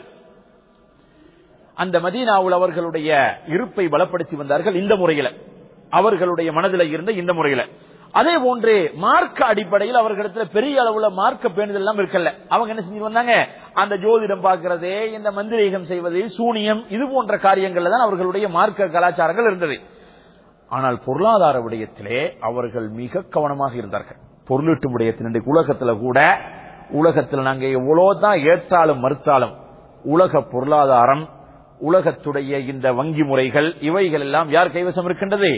அந்த மதீனாவில் அவர்களுடைய இருப்பை பலப்படுத்தி வந்தார்கள். இந்த முறையில அவர்களுடைய மனதில் இருந்த இந்த முறையில அதே போன்று மார்க்க அடிப்படையில் அவர்களிடத்தில் பெரிய அளவுல மார்க்க பேணுதல் எல்லாம் இருக்கல. அவங்க என்ன செஞ்சு வந்தாங்க, அந்த ஜோதிடம் பார்க்கிறதே, இந்த மந்திரீகம் செய்வது, சூனியம், இது போன்ற காரியங்கள்ல தான் அவர்களுடைய மார்க்க கலாச்சாரங்கள் இருந்தது. ஆனால் பொருளாதார விடயத்திலே அவர்கள் மிக கவனமாக இருந்தார்கள். பொருளீட்டு விடயத்தின் உலகத்துல கூட, உலகத்தில் நாங்க எவ்வளவுதான் ஏற்றாலும் மறுத்தாலும் உலக பொருளாதாரம், உலகத்துடைய இந்த வங்கி முறைகள், இவைகள் எல்லாம் யார் கைவசம் இருக்கின்றது?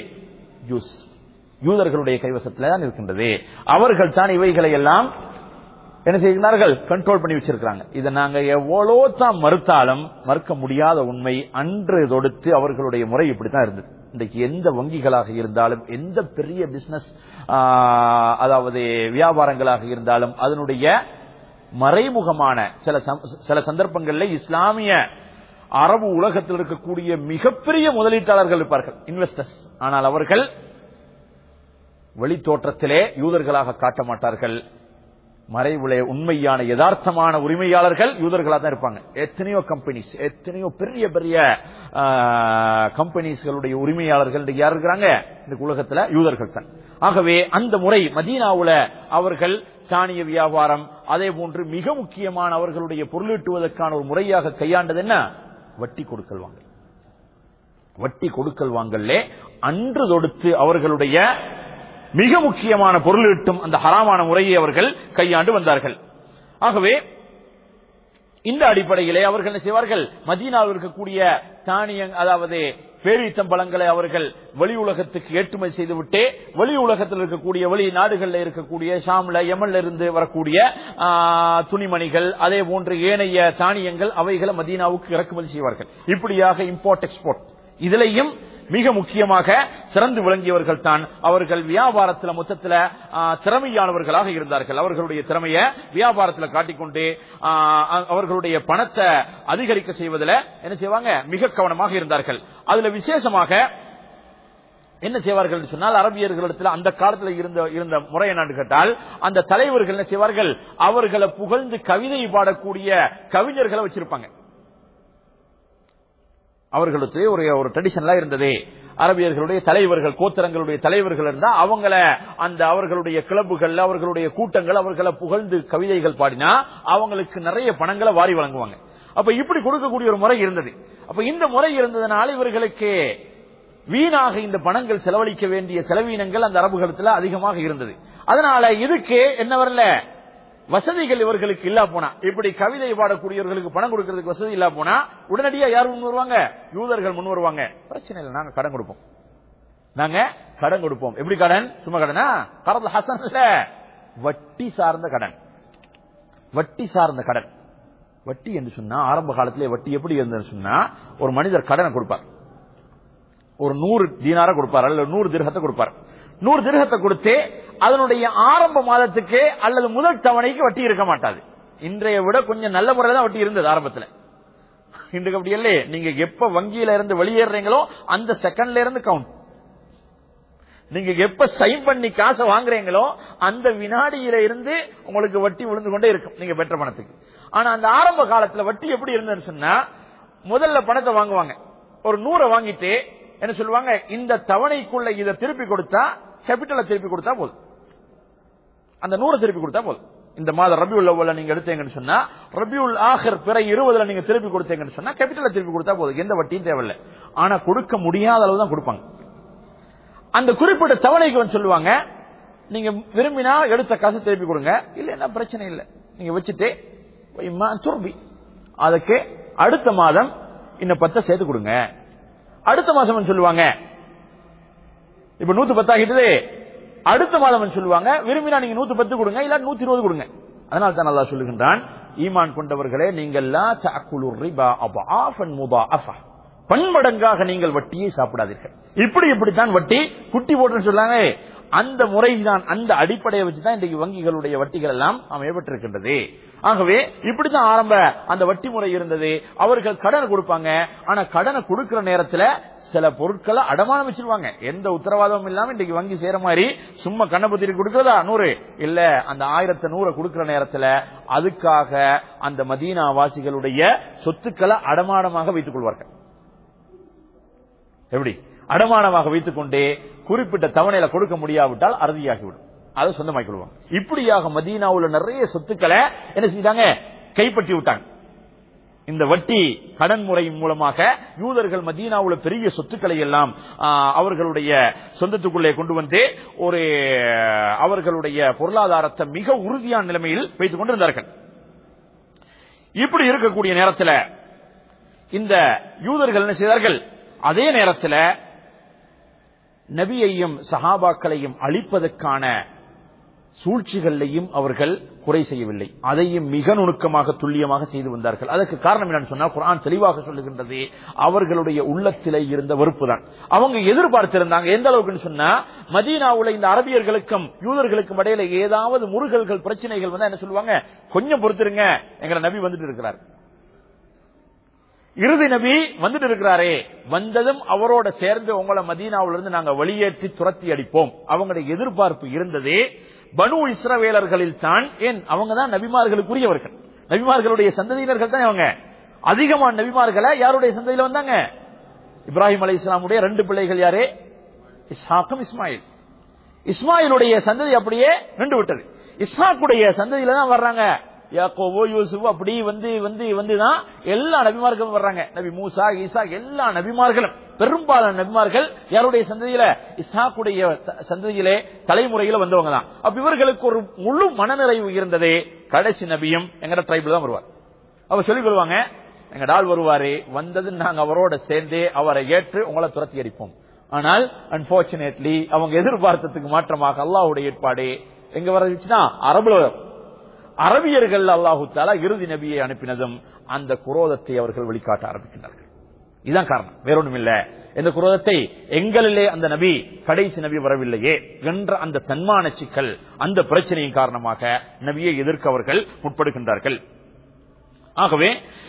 யூதர்களுடைய கைவசத்தில் தான் இருக்கின்றது. அவர்கள் தான் இவைகளை எல்லாம் என்ன செய்கிறார்கள், கண்ட்ரோல் பண்ணி வச்சிருக்கிறாங்க. இதை நாங்க எவ்வளோ தான் மறுத்தாலும் மறுக்க முடியாத உண்மை. அன்று தொடுத்து அவர்களுடைய முறை இப்படித்தான் இருந்தது. இன்றைக்கு எந்த வங்கிகளாக இருந்தாலும், எந்த பெரிய பிசினஸ் அதாவது வியாபாரங்களாக இருந்தாலும், அதனுடைய மறைமுகமான சில சந்தர்ப்பங்களில் இஸ்லாமிய அரபு உலகத்தில் இருக்கக்கூடிய மிகப்பெரிய முதலீட்டாளர்கள் இருப்பார்கள், இன்வெஸ்டர்ஸ். ஆனால் அவர்கள் வெளி தோற்றத்திலே யூதர்களாக காட்ட மாட்டார்கள். மறைவுளே உண்மையான யதார்த்தமான உரிமையாளர்கள் யூதர்களாக தான் இருப்பாங்க. எத்தனையோ கம்பெனிஸ், எத்தனையோ பெரிய பெரிய கம்பெனிஸ்களுடைய உரிமையாளர்கள் யார் இருக்கிறாங்க இந்த உலகத்தில்? யூதர்கள் தான். ஆகவே அந்த முறை மதீனாவுல அவர்கள் தானிய வியாபாரம், அதே போன்று மிக முக்கியமான அவர்களுடைய பொருளீட்டுவதற்கான ஒரு முறையாக கையாண்டது என்ன? வட்டி கொடுக்கல் வாங்கல். வட்டி கொடுக்கல் வாங்கல்லே அன்று தொடுத்து அவர்களுடைய மிக முக்கியமான பொருளீட்டும் அந்த ஹராமான முறையை அவர்கள் கையாண்டு வந்தார்கள். ஆகவே இந்த அடிப்படையிலே அவர்கள் என்ன செய்வார்கள், மதீனாவில் இருக்கக்கூடிய தானியம், அதாவது பேரீத்தம்பழங்களை அவர்கள் வெளி உலகத்துக்கு ஏற்றுமதி செய்துவிட்டு, வெளி உலகத்தில் இருக்கக்கூடிய வெளி நாடுகளில் இருக்கக்கூடிய ஷாம்ல, யமன்ல இருந்து வரக்கூடிய துணிமணிகள், அதே போன்று ஏனைய தானியங்கள், அவைகளை மதீனாவுக்கு இறக்குமதி செய்வார்கள். இப்படியாக இம்போர்ட் எக்ஸ்போர்ட், இதிலையும் மிக முக்கியமாக சிறந்து விளங்கியவர்கள் தான் அவர்கள். வியாபாரத்தில் மொத்தத்தில் திறமையானவர்களாக இருந்தார்கள். அவர்களுடைய திறமையை வியாபாரத்தில் காட்டிக்கொண்டு அவர்களுடைய பணத்தை அதிகரிக்க செய்வதில் என்ன செய்வாங்க, மிக கவனமாக இருந்தார்கள். அதுல விசேஷமாக என்ன செய்வார்கள் சொன்னால், அரபியர்களிடத்தில் அந்த காலத்தில் இருந்த முறை என்னன்னு கேட்டால், அந்த தலைவர்கள் என்ன செய்வார்கள், அவர்களை புகழ்ந்து கவிதை பாடக்கூடிய கவிஞர்களை வச்சிருப்பாங்க. அவர்களுக்கு ஒரு ட்ரெடிஷன்லாம் இருந்தது. அரபியர்களுடைய தலைவர்கள், கோத்திரங்களுடைய தலைவர்கள் இருந்தா அவங்கள அந்த அவர்களுடைய கிளப்புகள், அவர்களுடைய கூட்டங்கள், அவர்களை புகழ்ந்து கவிதைகள் பாடினா அவங்களுக்கு நிறைய பணங்களை வாரி வழங்குவாங்க. அப்ப இப்படி கொடுக்கக்கூடிய ஒரு முறை இருந்தது. அப்ப இந்த முறை இருந்ததுனால இவர்களுக்கு வீணாக இந்த பணங்கள் செலவழிக்க வேண்டிய செலவீனங்கள் அந்த அரபுகளத்தில் அதிகமாக இருந்தது. அதனால இதுக்கு என்ன வரல, வசதிகள் இவர்களுக்கு இல்லா போனா, இப்படி கவிதை பாடக்கூடியவர்களுக்கு பணம் கொடுக்கிறதுக்கு வசதி இல்லா போனா உடனடியா யார் முன் வருவாங்க, யூதர்கள் முன் வருவாங்க. பிரச்சனை இல்லை, நாங்க கடன் கொடுப்போம், நாங்க கடன் கொடுப்போம். எப்படி கடன்? சும்மா கடனா? கரத் ஹசன் இல்ல, வட்டி சார்ந்த கடன். வட்டி சார்ந்த கடன். வட்டி என்று சொன்னா ஆரம்ப காலத்திலே வட்டி எப்படி இருந்தது சொன்னா, ஒரு மனிதர் கடனை கொடுப்பார், ஒரு 100 தீனார கொடுப்பார் அல்லது 100 திர்ஹத்தை கொடுப்பார். 100 திர்ஹத்தை கொடுத்து அதனுடைய ஆரம்ப மாதத்துக்கு அல்லது முதல் தவணைக்கு வட்டி இருக்க மாட்டாது. இன்றைய விட கொஞ்சம் நல்ல முறையில் தான் வட்டி இருந்தது ஆரம்பத்தில். இன்றைக்கு அப்படி இல்லை. நீங்க எப்ப வங்கியில இருந்து வெளியேறீங்களோ அந்த செகண்ட்ல இருந்து கவுண்ட். நீங்க எப்ப சைன் பண்ணி காசை வாங்குறீங்களோ அந்த வினாடியில இருந்து உங்களுக்கு வட்டி விழுந்து கொண்டே இருக்கும் நீங்க பெற்ற பணத்துக்கு. ஆனா அந்த ஆரம்ப காலத்துல வட்டி எப்படி இருந்ததுன்னு சொன்னா, முதல்ல பணத்தை வாங்குவாங்க, ஒரு 100 வாங்கிட்டு என்ன சொல்லுவாங்க, இந்த தவணைக்குள்ள இதை திருப்பி கொடுத்தா, கேபிட்டலை திருப்பி கொடுத்தா போதும், அந்த 100 திருப்பி கொடுத்தா போதும். இந்த மாதம் ரபியுல் அவ்வல்ல நீங்க எடுத்தீங்கன்னு சொன்னா, ரபியுல் ஆஹிர் பிற 20 நீங்க திருப்பி கொடுத்தீங்கன்னு சொன்னா கேபிட்டலை திருப்பி கொடுத்தா போதும், எந்த வட்டியும் தேவையில்லை. ஆனா கொடுக்க முடியாத அளவு தான் கொடுப்பாங்க. அந்த குறிப்பிட்ட தவணைக்கு சொல்லுவாங்க, நீங்க விரும்பினா எடுத்த காசு திருப்பி கொடுங்க, இல்லைன்னா பிரச்சனை இல்லை, நீங்க வச்சுட்டு துருபி அதுக்கு அடுத்த மாதம் இன்னும் 10 சேர்த்து கொடுங்க. அடுத்த மாசம் சொல்லுவாங்க, இப்ப 110 ஆகிட்டது, அடுத்த மாதம் சொல்லுவாங்க விரும்பினா நீங்க 110 கொடுங்க, இல்ல 120 கொடுங்க. அதனால தான் அல்லாஹ் சொல்லுகின்றான், ஈமான் கொண்டவர்களே நீங்கள் லா தஅகுலு ரிபா அத்ஆஃபன் முதாஅஃபா, பன்மடங்காக நீங்கள் வட்டியை சாப்பிடாதீர்கள். இப்படித்தான் வட்டி குட்டி போட்டுன்னு சொல்லாங்க. அந்த முறைதான், அந்த அடிப்படையை வச்சுதான் இன்றைக்கு வங்கிகளுடைய வட்டிகள் எல்லாம் அமையப்பட்டிருக்கின்றது. ஆகவே இப்படித்தான் ஆரம்ப அந்த வட்டி முறை இருந்தது. அவர்கள் கடன் கொடுப்பாங்க, ஆனா கடனை கொடுக்கிற நேரத்தில் சில பொருட்களை அடமானம் வச்சிருவாங்க. எந்த உத்தரவாதமும் இல்லாம இன்றைக்கு வங்கி செய்யற மாதிரி சும்மா கண்ணபத்திரி கொடுக்கிறதா 100 இல்ல, அந்த 1100 கொடுக்கிற நேரத்தில் அதுக்காக அந்த மதீனா வாசிகளுடைய சொத்துக்களை அடமானமாக வைத்துக் கொள்வார்கள். எப்படி அடமானமாக வைத்துக் கொண்டு குறிப்பிட்ட தவணையில கொடுக்க முடியாவிட்டால் அறுதியாகிவிடும், அதை சொந்தமாக்கி விடுவாங்க. இப்படியாக மதீனாவுல நிறைய சொத்துக்களை என்ன செஞ்சாங்க, கைப்பற்றி விட்டாங்க. இந்த வட்டி கடன் முறை மூலமாக யூதர்கள் மதீனாவுல பெரிய சொத்துக்களை எல்லாம் அவர்களுடைய சொந்தத்துக்குள்ளே கொண்டு வந்து ஒரு அவர்களுடைய பொருளாதாரத்தை மிக உறுதியான நிலைமையில் வைத்துக் கொண்டிருந்தார்கள். இப்படி இருக்கக்கூடிய நேரத்தில் இந்த யூதர்கள் என்ன செய்தார்கள், அதே நேரத்தில் நபியையும் சஹாபாக்களையும் அழிப்பதற்கான சூழ்ச்சிகளையும் அவர்கள் குறை செய்யவில்லை, அதையும் மிக நுணுக்கமாக துல்லியமாக செய்து வந்தார்கள். அதற்கு காரணம் என்னன்னு சொன்னா, குர்ஆன் தெளிவாக சொல்லுகின்றது, அவர்களுடைய உள்ளத்திலே இருந்த வெறுப்பு தான். அவங்க எதிர்பார்த்திருந்தாங்க எந்த அளவுக்கு சொன்னா, மதீனாவுல இந்த அரபியர்களுக்கும் யூதர்களுக்கும் இடையில ஏதாவது முருகல்கள் பிரச்சனைகள் வந்தா என்ன சொல்லுவாங்க, கொஞ்சம் பொறுத்திருங்க, எங்க நபி வந்துட்டு இருக்கிறார், இறுதி நபி வந்துட்டு இருக்கிறாரே, வந்ததும் அவரோட சேர்ந்து உங்களை மதீனாவிலிருந்து நாங்க வெளியேற்றி துரத்தி அடிப்போம். அவங்களுடைய எதிர்பார்ப்பு இருந்ததே பனு இஸ்ரவேலர்களில் தான். ஏன், அவங்க தான் நபிமார்களுக்குரியவர்கள், நபிமார்களுடைய சந்ததியினர்கள் தான் அவங்க. அதிகமான நபிமார்களை யாருடைய சந்ததியில வந்தாங்க, இப்ராஹிம் அலைஹிஸ்ஸலாமுடைய 2 பிள்ளைகள் யாரு, இஸ்ஹாக்கும் இஸ்மாயில். இஸ்மாயிலுடைய சந்ததி அப்படியே நின்று விட்டது. இஸ்ஹாக்குடைய சந்ததியில தான் வர்றாங்க யாக்கோபு, யூசுப், அப்படி வந்துதான் எல்லா நபிமார்களும் வர்றாங்க. நபி மூசா, ஈசா, எல்லா நபிமார்களும் பெரும்பாலான நபிமார்கள் யாருடைய சந்ததியில, இஸ்ஹாக்குடைய சந்ததியிலே தலைமுறையில வந்தவங்க தான். அப்ப இவர்களுக்கு ஒரு முழு மனநிறைவு இருந்ததே, கடைசி நபியும் எங்கட ட்ரைபிள் தான் வருவார். அவர் சொல்லிக் கொள்வாங்க, எங்க டால் வருவாரு, வந்தது நாங்க அவரோட சேர்ந்து அவரை ஏற்று உங்களை துரத்தி அடிப்போம். ஆனால் அன்பார்ச்சுனேட்லி அவங்க எதிர்பார்த்ததுக்கு மாற்றமாக அல்லாஹ்வுடைய ஏற்பாடு எங்க வரச்சுன்னா, அரபியர்கள் அல்லாஹு தஆலா இறுதி நபியை அனுப்பினதும் அந்த குரோதத்தை அவர்கள் வெளிக்காட்ட ஆரம்பிக்கிறார்கள். இதுதான் காரணம், வேறொன்றும் இல்ல. இந்த குரோதத்தை எங்களிலே அந்த நபி கடைசி நபி வரவில்லையே என்ற அந்த தன்மான சிக்கல், அந்த பிரச்சனையின் காரணமாக நபியை எதிர்க்க அவர்கள் முற்படுகின்றார்கள். ஆகவே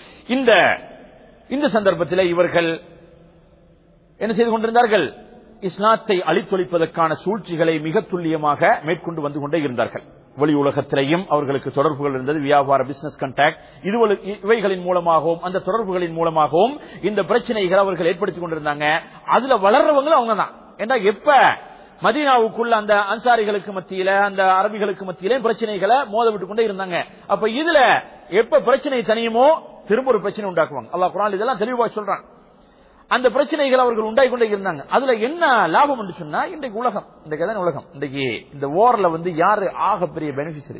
இந்த சந்தர்ப்பத்தில் இவர்கள் என்ன செய்து கொண்டிருந்தார்கள், இஸ்லாத்தை அழித்தொழிப்பதற்கான சூழ்ச்சிகளை மிக துல்லியமாக மேற்கொண்டு வந்து கொண்டே இருந்தார்கள். வெளி உலகத்திலேயும் அவர்களுக்கு தொடர்புகள் இருந்தது, வியாபார பிசினஸ் கான்டாக்ட், இவைகளின் மூலமாகவும் அந்த தொடர்புகளின் மூலமாகவும் இந்த பிரச்சனைகளை அவர்கள் ஏற்படுத்திக் கொண்டிருந்தாங்க. அதுல வளர்றவங்களும் அவங்க தான். ஏன்னா எப்ப மதீனாவுக்குள்ள அந்த அன்சாரிகளுக்கு மத்தியில அந்த அரபிகளுக்கு மத்தியிலே பிரச்சனைகளை மோத விட்டு கொண்டே இருந்தாங்க. அப்ப இதுல எப்ப பிரச்சனை தனியுமோ திரும்ப ஒரு பிரச்சனை உண்டாக்குவாங்க. அல்லாஹ் குர்ஆன் இதெல்லாம் தெளிவா சொல்றான். அந்த பிரச்சனைகள் அவர்கள் உண்டாகி கொண்டே இருந்தாங்க. அதுல என்ன லாபம் என்று சொன்னா, இன்றைக்கு உலகம், இன்றைக்கு இந்த வார்ல யாரு ஆக பெரிய பெனிஃபிஷரி,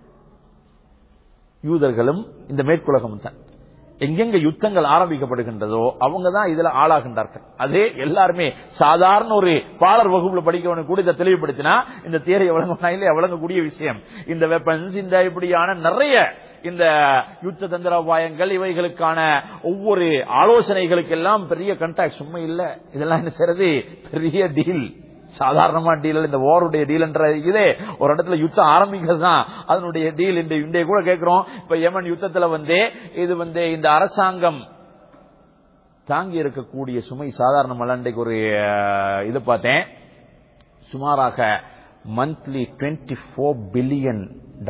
யூதர்களும் இந்த மேற்குலகம் தான். எங்கெங்க யுத்தங்கள் ஆரம்பிக்கப்படுகின்றதோ அவங்க தான் இதுல ஆளாகின்றார்கள். அதே எல்லாருமே சாதாரண ஒரு பாலர் வகுப்புல படிக்கவனு கூட இதை தெளிவுபடுத்தினா இந்த தியரியை வழங்கக்கூடிய விஷயம். இந்த வெப்பன்ஸ், இந்த இப்படியான நிறைய இந்த யுத்த தந்திரோபாயங்கள், இவைகளுக்கான ஒவ்வொரு ஆலோசனைகளுக்கு எல்லாம் பெரிய கான்டாக்ட் சும்மா இல்ல. இதெல்லாம் என்ன செய்யறது, பெரிய டீல், சாதாரணமா டீல். இந்த வாருடைய டீல் என்ற இதே ஒரு இடத்துல யுத்தம் ஆரம்பிக்கிறது தான் அதனுடைய டீல். இன்றைய கூட கேட்கிறோம், இப்ப யமன் யுத்தத்துல இது இந்த அரசாங்கம் தாங்கி இருக்கக்கூடிய சுமை சாதாரணமல்ல. இன்றைக்கு ஒரு இது பார்த்தேன், சுமாராக மந்த்லி $24 பில்லியன்.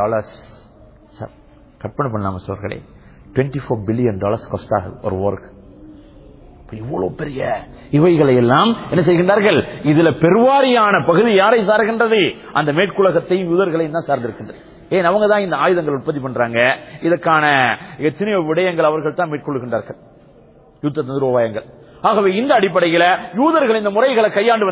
கற்பனை பண்ணாம சோர்களே, $24 பில்லியன் காஸ்ட் ஆகுது ஒரு ஒர்க். இவ்வளவு பெரிய இவைகளை எல்லாம் என்ன செய்கின்றார்கள், இதுல பெருவாரியான பகுதி யாரை சார்கின்றது, அந்த மேற்குலகத்தையும் யூதர்களையும் தான் சார்ந்திருக்கின்றது. ஏன், அவங்க தான் இந்த ஆயுதங்கள் உற்பத்தி பண்றாங்க. இதற்கான எத்தனையோ விடயங்கள் அவர்கள் தான் மேற்கொள்கின்றார்கள், யுத்த தந்திரோபாயங்கள். ஆகவே இந்த அடிப்படையில் யூதர்கள் இந்த முறைகளை கையாண்டு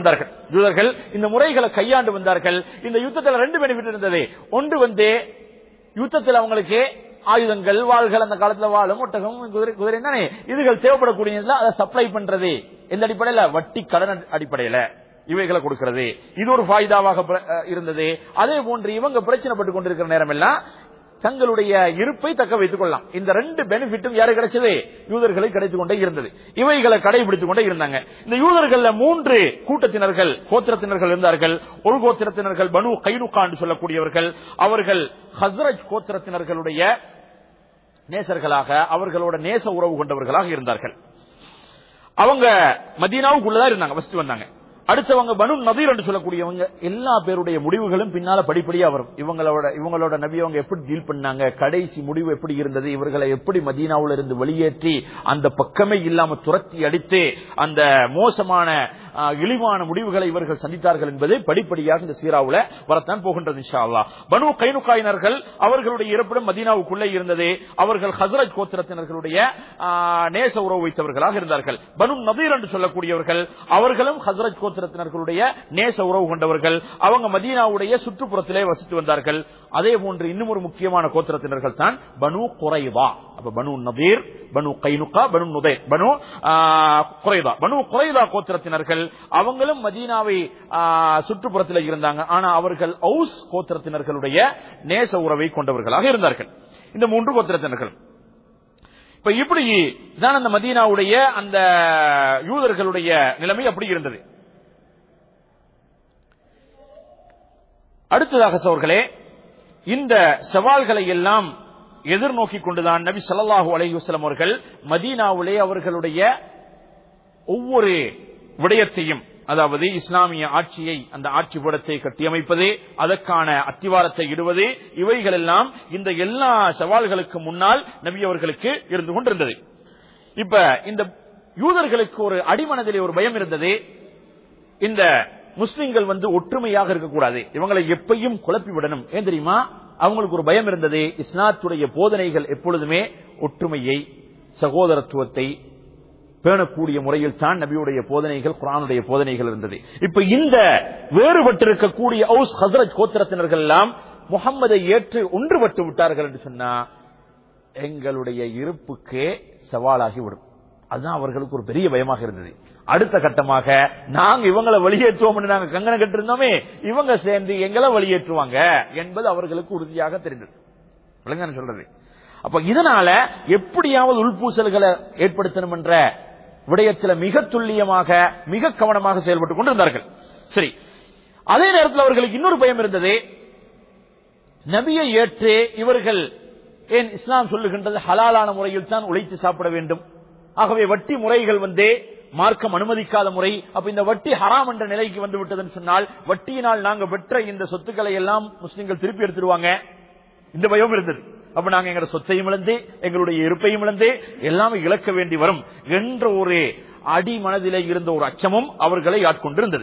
வந்தார்கள். இந்த யுத்தத்தில் 2 பெனிஃபிட் இருந்தது. ஒன்று யுத்தத்தில் அவங்களுக்கு ஆயுதங்கள், வாள்கள், அந்த காலத்துல வாழும் ஒட்டகம், குதிரை தானே, இதுகள் தேவைப்படக்கூடியதுல அதை சப்ளை பண்றது. எந்த அடிப்படையில, வட்டி கடன் அடிப்படையில இவைகளை கொடுக்கிறது. இது ஒரு ஃபாய்தாவாக இருந்தது. அதே போன்று இவங்க பிரச்சனைப்பட்டுக் கொண்டிருக்கிற நேரம் எல்லாம் தங்களுடைய இருப்பை தக்க வைத்துக் கொள்ளலாம். இந்த 2 பெனிஃபிட்டும் யாரு கிடைச்சது, யூதர்களுக்கு கிடைத்துக் கொண்டே இருந்தது. இவைகளை கடைபிடித்துக் கொண்டே இருந்தாங்க. இந்த யூதர்கள் 3 கூட்டத்தினர்கள், கோத்திரத்தினர்கள் இருந்தார்கள். ஒரு கோத்திரத்தினர்கள் பனு கைனுகா என்று சொல்லக்கூடியவர்கள். அவர்கள் ஹஸ்ரஜ் கோத்திரத்தினர்களுடைய நேசர்களாக, அவர்களோட நேச உறவு கொண்டவர்களாக இருந்தார்கள். அவங்க மதீனாவுக்குள்ளதான் இருந்தாங்க, ஃபர்ஸ்ட் வந்தாங்க. அடுத்தவங்க பனு நதீர் என்று சொல்லக்கூடியவங்க. எல்லா பேருடைய முடிவுகளும் பின்னால படிப்படியா வரும். இவங்களோட நபி அவங்க எப்படி டீல் பண்ணாங்க, கடைசி முடிவு எப்படி இருந்தது, இவர்களை எப்படி மதீனாவுல இருந்து வெளியேற்றி அந்த பக்கமே இல்லாம துரத்தி அடித்து அந்த மோசமான இழிவான முடிவுகளை இவர்கள் சந்தித்தார்கள் என்பது படிப்படியாக இந்த சீராவுல வரத்தான் போகின்றது இன்ஷா அல்லாஹ். பனு கைனுகாயினர்கள் அவர்களுடைய இருப்பிடம் மதீனாவுக்குள்ளே இருந்தது. அவர்கள் ஹஸ்ரஜ் கோத்திரத்தினர்களுடைய நேச உறவு வைத்தவர்களாக இருந்தார்கள். பனு நதீர் என்று சொல்லக்கூடியவர்கள் அவர்களும் ஹஸ்ரஜ் கோத்திரத்தினர்களுடைய நேச உறவு கொண்டவர்கள். அவங்க மதீனாவுடைய சுற்றுப்புறத்திலே வசித்து வந்தார்கள். அதே போன்று இன்னும் ஒரு முக்கியமான கோத்திரத்தினர்கள் தான் பனு குறைதா. அப்ப பனு நதீர், பனு கைனுகா, பனு நுதைர், பனு குறைதா. பனு குறைதா கோத்திரத்தினர்கள் அவங்களும் மதீனாவை சுற்றுப்புறத்தில் இருந்தாங்க. ஆனா அவர்கள் ஔஸ் கோத்திரத்தினர்களுடைய நேச உறவை கொண்டவர்களாக இருந்தார்கள். இந்த 3 கோத்திரத்தினர்கள். இப்ப இப்படி தான் அந்த மதீனாவுடைய அந்த யூதர்களுடைய நிலைமை அப்படி இருந்தது. அடுத்ததாக சகோதரர்களே, இந்த சவால்களை எல்லாம் எதிர்நோக்கி கொண்டுதான் நபி ஸல்லல்லாஹு அலைஹி வஸல்லம் அவர்கள் மதீனாவிலே அவர்களுடைய ஒவ்வொரு விடயத்தையும், அதாவது இஸ்லாமிய ஆட்சியை, அந்த ஆட்சி பீடத்தை கட்டியமைப்பது, அதற்கான அத்திவாரத்தை இடுவது, இவைகள் எல்லாம் இந்த எல்லா சவால்களுக்கு முன்னால் நபி அவர்களுக்கு இருந்து கொண்டிருந்தது. இப்ப இந்த யூதர்களுக்கு ஒரு அடிமனதிலே ஒரு பயம் இருந்தது. இந்த முஸ்லிம்கள் ஒற்றுமையாக இருக்கக்கூடாது, இவங்களை எப்பையும் குழப்பி விடணும். ஏன் தெரியுமா? அவங்களுக்கு ஒரு பயம் இருந்தது. இஸ்லாத்துடைய போதனைகள் எப்பொழுதுமே ஒற்றுமையை, சகோதரத்துவத்தை பேணக்கூடிய முறையில் தான் நபியுடைய போதனைகள், குர்ஆனுடைய போதனைகள் இருந்தது. இப்ப இந்த வேறுபட்டிருக்கக்கூடிய ஔஸ் ஹஸ்ரஜ் கோத்திரத்தினர்கள் எல்லாம் முஹம்மதை ஏற்று ஒன்றுபட்டு விட்டார்கள் என்று சொன்னா எங்களுடைய இருப்புக்கே சவாலாகிவிடும். அதுதான் அவர்களுக்கு ஒரு பெரிய பயமாக இருந்தது. அடுத்த கட்டமாக நாங்க இவங்களை வெளியேற்றுவோம் நாங்க கங்கணம் கட்டிருந்தோமே, இவங்க சேர்ந்து எங்களை வெளியேற்றுவாங்க என்பது அவர்களுக்கு உறுதியாக தெரிந்தது. சொல்றது. அப்ப இதனால எப்படியாவது உள்பூசல்களை ஏற்படுத்தணும் என்ற விடயத்தில் மிக துல்லியமாக, மிக கவனமாக செயல்பட்டுக் கொண்டிருந்தார்கள். சரி, அதே நேரத்தில் அவர்களுக்கு இன்னொரு பயம் இருந்தது. நபியை ஏற்று இவர்கள் ஏன் இஸ்லாம் சொல்லுகின்றது ஹலாலான முறையில் தான் உழைத்து சாப்பிட வேண்டும். ஆகவே வட்டி முறைகள் மார்க்கம் அனுமதிக்காத முறை. அப்ப இந்த வட்டி ஹராம் என்ற நிலைக்கு வந்து விட்டதுன்னு சொன்னால் வட்டியினால் நாங்க பெற்ற இந்த சொத்துக்களை எல்லாம் முஸ்லிம்கள் திருப்பி எடுத்துருவாங்க. இந்த பயம் இருந்தது. அப்ப நாங்க எங்களுடைய சொத்தையும் இழந்து, எங்களுடைய இருப்பையும் இழந்து எல்லாமே இழக்க வேண்டி வரும் என்ற ஒரு அடி மனதிலே இருந்த ஒரு அச்சமும் அவர்களை ஆட்கொண்டிருந்தது.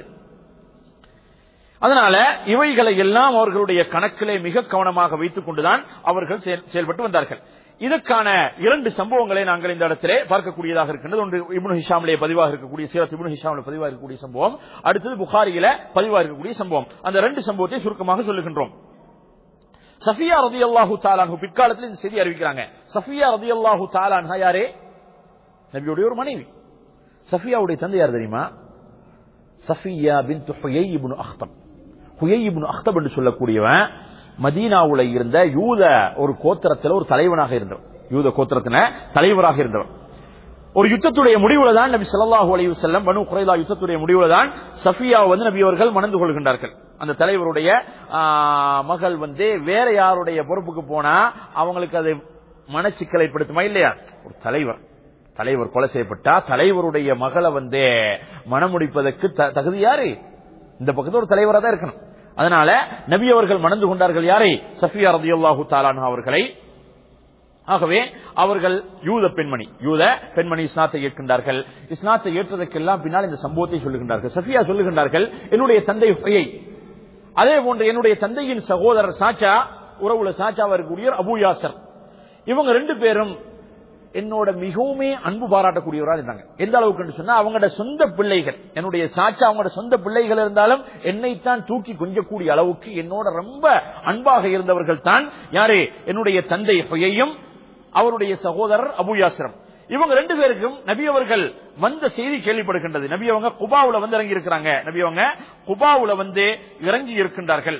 அதனால இவைகளை எல்லாம் அவர்களுடைய கணக்கிலே மிக கவனமாக வைத்துக் கொண்டுதான் அவர்கள் செயல்பட்டு வந்தார்கள். இதற்கான 2 சம்பவங்களை நாங்கள் இந்த இடத்திலே பார்க்கக்கூடியதாக இருக்கின்றது. ஒன்று இப்னு ஹிஷாமிலே பதிவாக இருக்கக்கூடிய சீரத் இப்னு ஹிஷாமிலே பதிவாக இருக்கக்கூடிய சம்பவம், அடுத்தது புகாரியில பதிவாக இருக்கக்கூடிய சம்பவம். அந்த 2 சம்பவத்தை சுருக்கமாக சொல்லுகின்றோம். சஃபியா ரலியல்லாஹு தஆலா அன்ஹா பிற்காலத்தில் இந்த செய்தி அறிவிக்கிறாங்க. சஃபியா ரலியல்லாஹு தஆலா அன்ஹா யாரே? நபியுடைய ஒரு மனைவி. சஃபியாவுடைய தந்தை யார் தெரியுமா? சஃபியா பின்த் ஹுயை இப்னு அக்தப். ஹுயை இப்னு அக்தப் என்று சொல்லக்கூடியவன் மதீனாவுல இருந்த யூத ஒரு கோத்திரத்தில் ஒரு தலைவனாக இருந்தவர். யூத கோத்திரத்தின தலைவராக இருந்தவர். ஒரு யுத்தத்துடைய முடிவுல தான் நபி ஸல்லல்லாஹு அலைஹி வஸல்லம் பனு குறைலா யுத்தத்துடைய முடிவுல தான் சஃபியாவை நபி அவர்கள் மணந்து கொள்கின்றார்கள். அந்த தலைவருடைய மகள் வேற யாருடைய பொறுப்புக்கு போனா அவங்களுக்கு அது மனச்சிக்கலை ஏற்படுத்துமா இல்லையா? ஒரு தலைவர் கொலை செய்யப்பட்டா தலைவருடைய மகளை மணமுடிப்பதற்கு தகுதி யாரு? இந்த பக்கத்து ஒரு தலைவராக தான் இருக்கணும். அதனால நபி அவர்கள் மணந்து கொண்டார்கள் யாரை? சஃபியா ரலியல்லாஹு தஆலா அன்ஹா அவர்களை. ஆகவே அவர்கள் யூத பெண்மணி இஸ்லாத்தை ஏற்கின்றார்கள். இஸ்லாத்தை ஏற்றதற்கெல்லாம் பின்னால் இந்த சம்பவத்தை சொல்லுகின்றார்கள். சஃபியா சொல்லுகின்றார்கள், என்னுடைய தந்தை ஹுயை, அதே போன்று என்னுடைய தந்தையின் சகோதரர் சாச்சா, உறவுல சாச்சாவா இருக்கக்கூடிய அபூ யாசர், இவங்க 2 பேரும் என்னோட மிகவும் அன்பு பாராட்டக்கூடியவராக இருந்தாங்க. எந்த அளவுக்கு சொன்னா அவங்களோட சொந்த பிள்ளைகள், என்னுடைய சாச்சா அவங்களோட சொந்த பிள்ளைகள் இருந்தாலும் என்னைத்தான் தூக்கி கொஞ்சக்கூடிய அளவுக்கு என்னோட ரொம்ப அன்பாக இருந்தவர்கள் தான் யாரே? என்னுடைய தந்தை ஹுயையும் அவருடைய சகோதரர் அபூ யாசரும். இவங்க 2 பேருக்கும் நபி அவர்கள் வந்த செய்தி கேள்விப்படுகின்றது. நபி அவங்க குபாவுல இறங்கி இருக்கிறாங்க. நபி அவங்க குபாவுல இறங்கி இருக்கின்றார்கள்.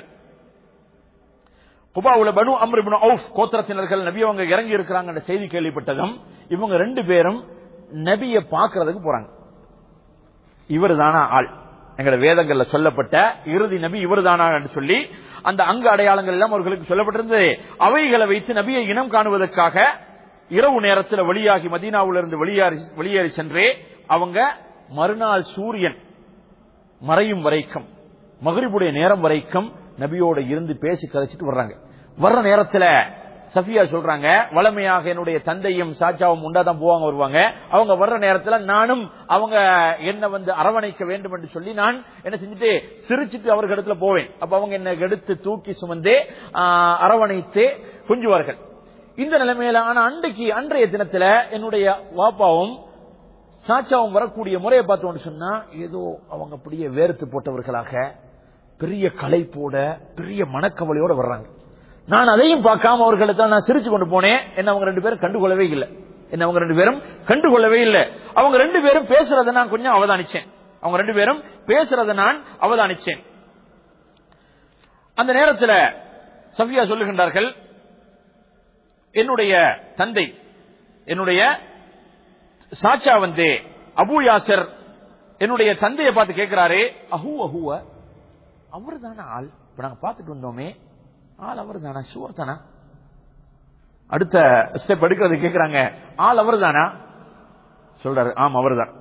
குபாவுல பனு அம்ர் இப்னு அவுஃப் கோத்திரத்தினர்கள் நபி அவங்க இறங்கி இருக்கிறாங்க செய்தி கேள்விப்பட்டதும் இவங்க 2 பேரும் நபியை பார்க்கிறதுக்கு போறாங்க. இவர் தானா ஆள், எங்களுடைய வேதங்கள்ல சொல்லப்பட்ட இறுதி நபி இவர் தானா என்று சொல்லி அந்த அங்க அடையாளங்கள் எல்லாம் அவர்களுக்கு சொல்லப்பட்டிருந்தது. அவைகளை வைத்து நபியை இனம் காணுவதற்காக இரவு நேரத்தில் வெளியாகி மதீனாவிலிருந்து வெளியேறி சென்றே அவங்க மறுநாள் சூரியன் மறையும் வரைக்கும், மக்ரிபுடைய நேரம் வரைக்கும் நபியோட இருந்து பேசி கதைச்சிட்டு வர்றாங்க. வர்ற நேரத்தில் சஃபியா சொல்றாங்க, வளமையாக என்னுடைய தந்தையும் சாச்சாவும் உண்டாதான் போவாங்க வருவாங்க. அவங்க வர்ற நேரத்தில் நானும் அவங்க என்ன அரவணைக்க வேண்டும் என்று சொல்லி நான் என்ன செஞ்சுட்டு சிரிச்சுட்டு அவர்களிடத்துல போவேன். அப்ப அவங்க என்ன எடுத்து தூக்கி சுமந்தே அரவணைத்து கொஞ்சுவார்கள். இந்த நிலைமையில ஆனா அன்றைய தினத்துல என்னுடைய வாப்பாவும் சாச்சாவும் வரக்கூடிய முறையை பார்த்தோம்னு சொன்னா ஏதோ அவங்க அப்படியே வேர்த்து போட்டவர்களாக பெரிய களைப்போட பெரிய மனக்கவலையோட வர்றாங்க. நான் அதையும் பார்க்காம அவர்களுக்கு நான் சிரிச்சு கொண்டு போனேன். என்ன அவங்க ரெண்டு பேரும் கண்டுகொள்ளவே இல்லை. அவங்க ரெண்டு பேரும் பேசுறதை நான் கொஞ்சம் அவதானிச்சேன். அந்த நேரத்தில் சஃபியா சொல்லுகின்றார்கள், என்னுடைய தந்தை என்னுடைய சாச்சா அபு யாசர் என்னுடைய தந்தையை பார்த்து கேட்கிறாரே, அஹுவ அவர் தானே ஆள், இப்ப நாங்க பார்த்துட்டு வந்தோமே ஆள் அவர் தானா, ஷுவர் தானா? அடுத்த ஸ்டெப் எடுக்கிறது கேட்கிறாங்க, ஆள் அவர் தானா? சொல்றாரு, ஆம் அவர் தான்.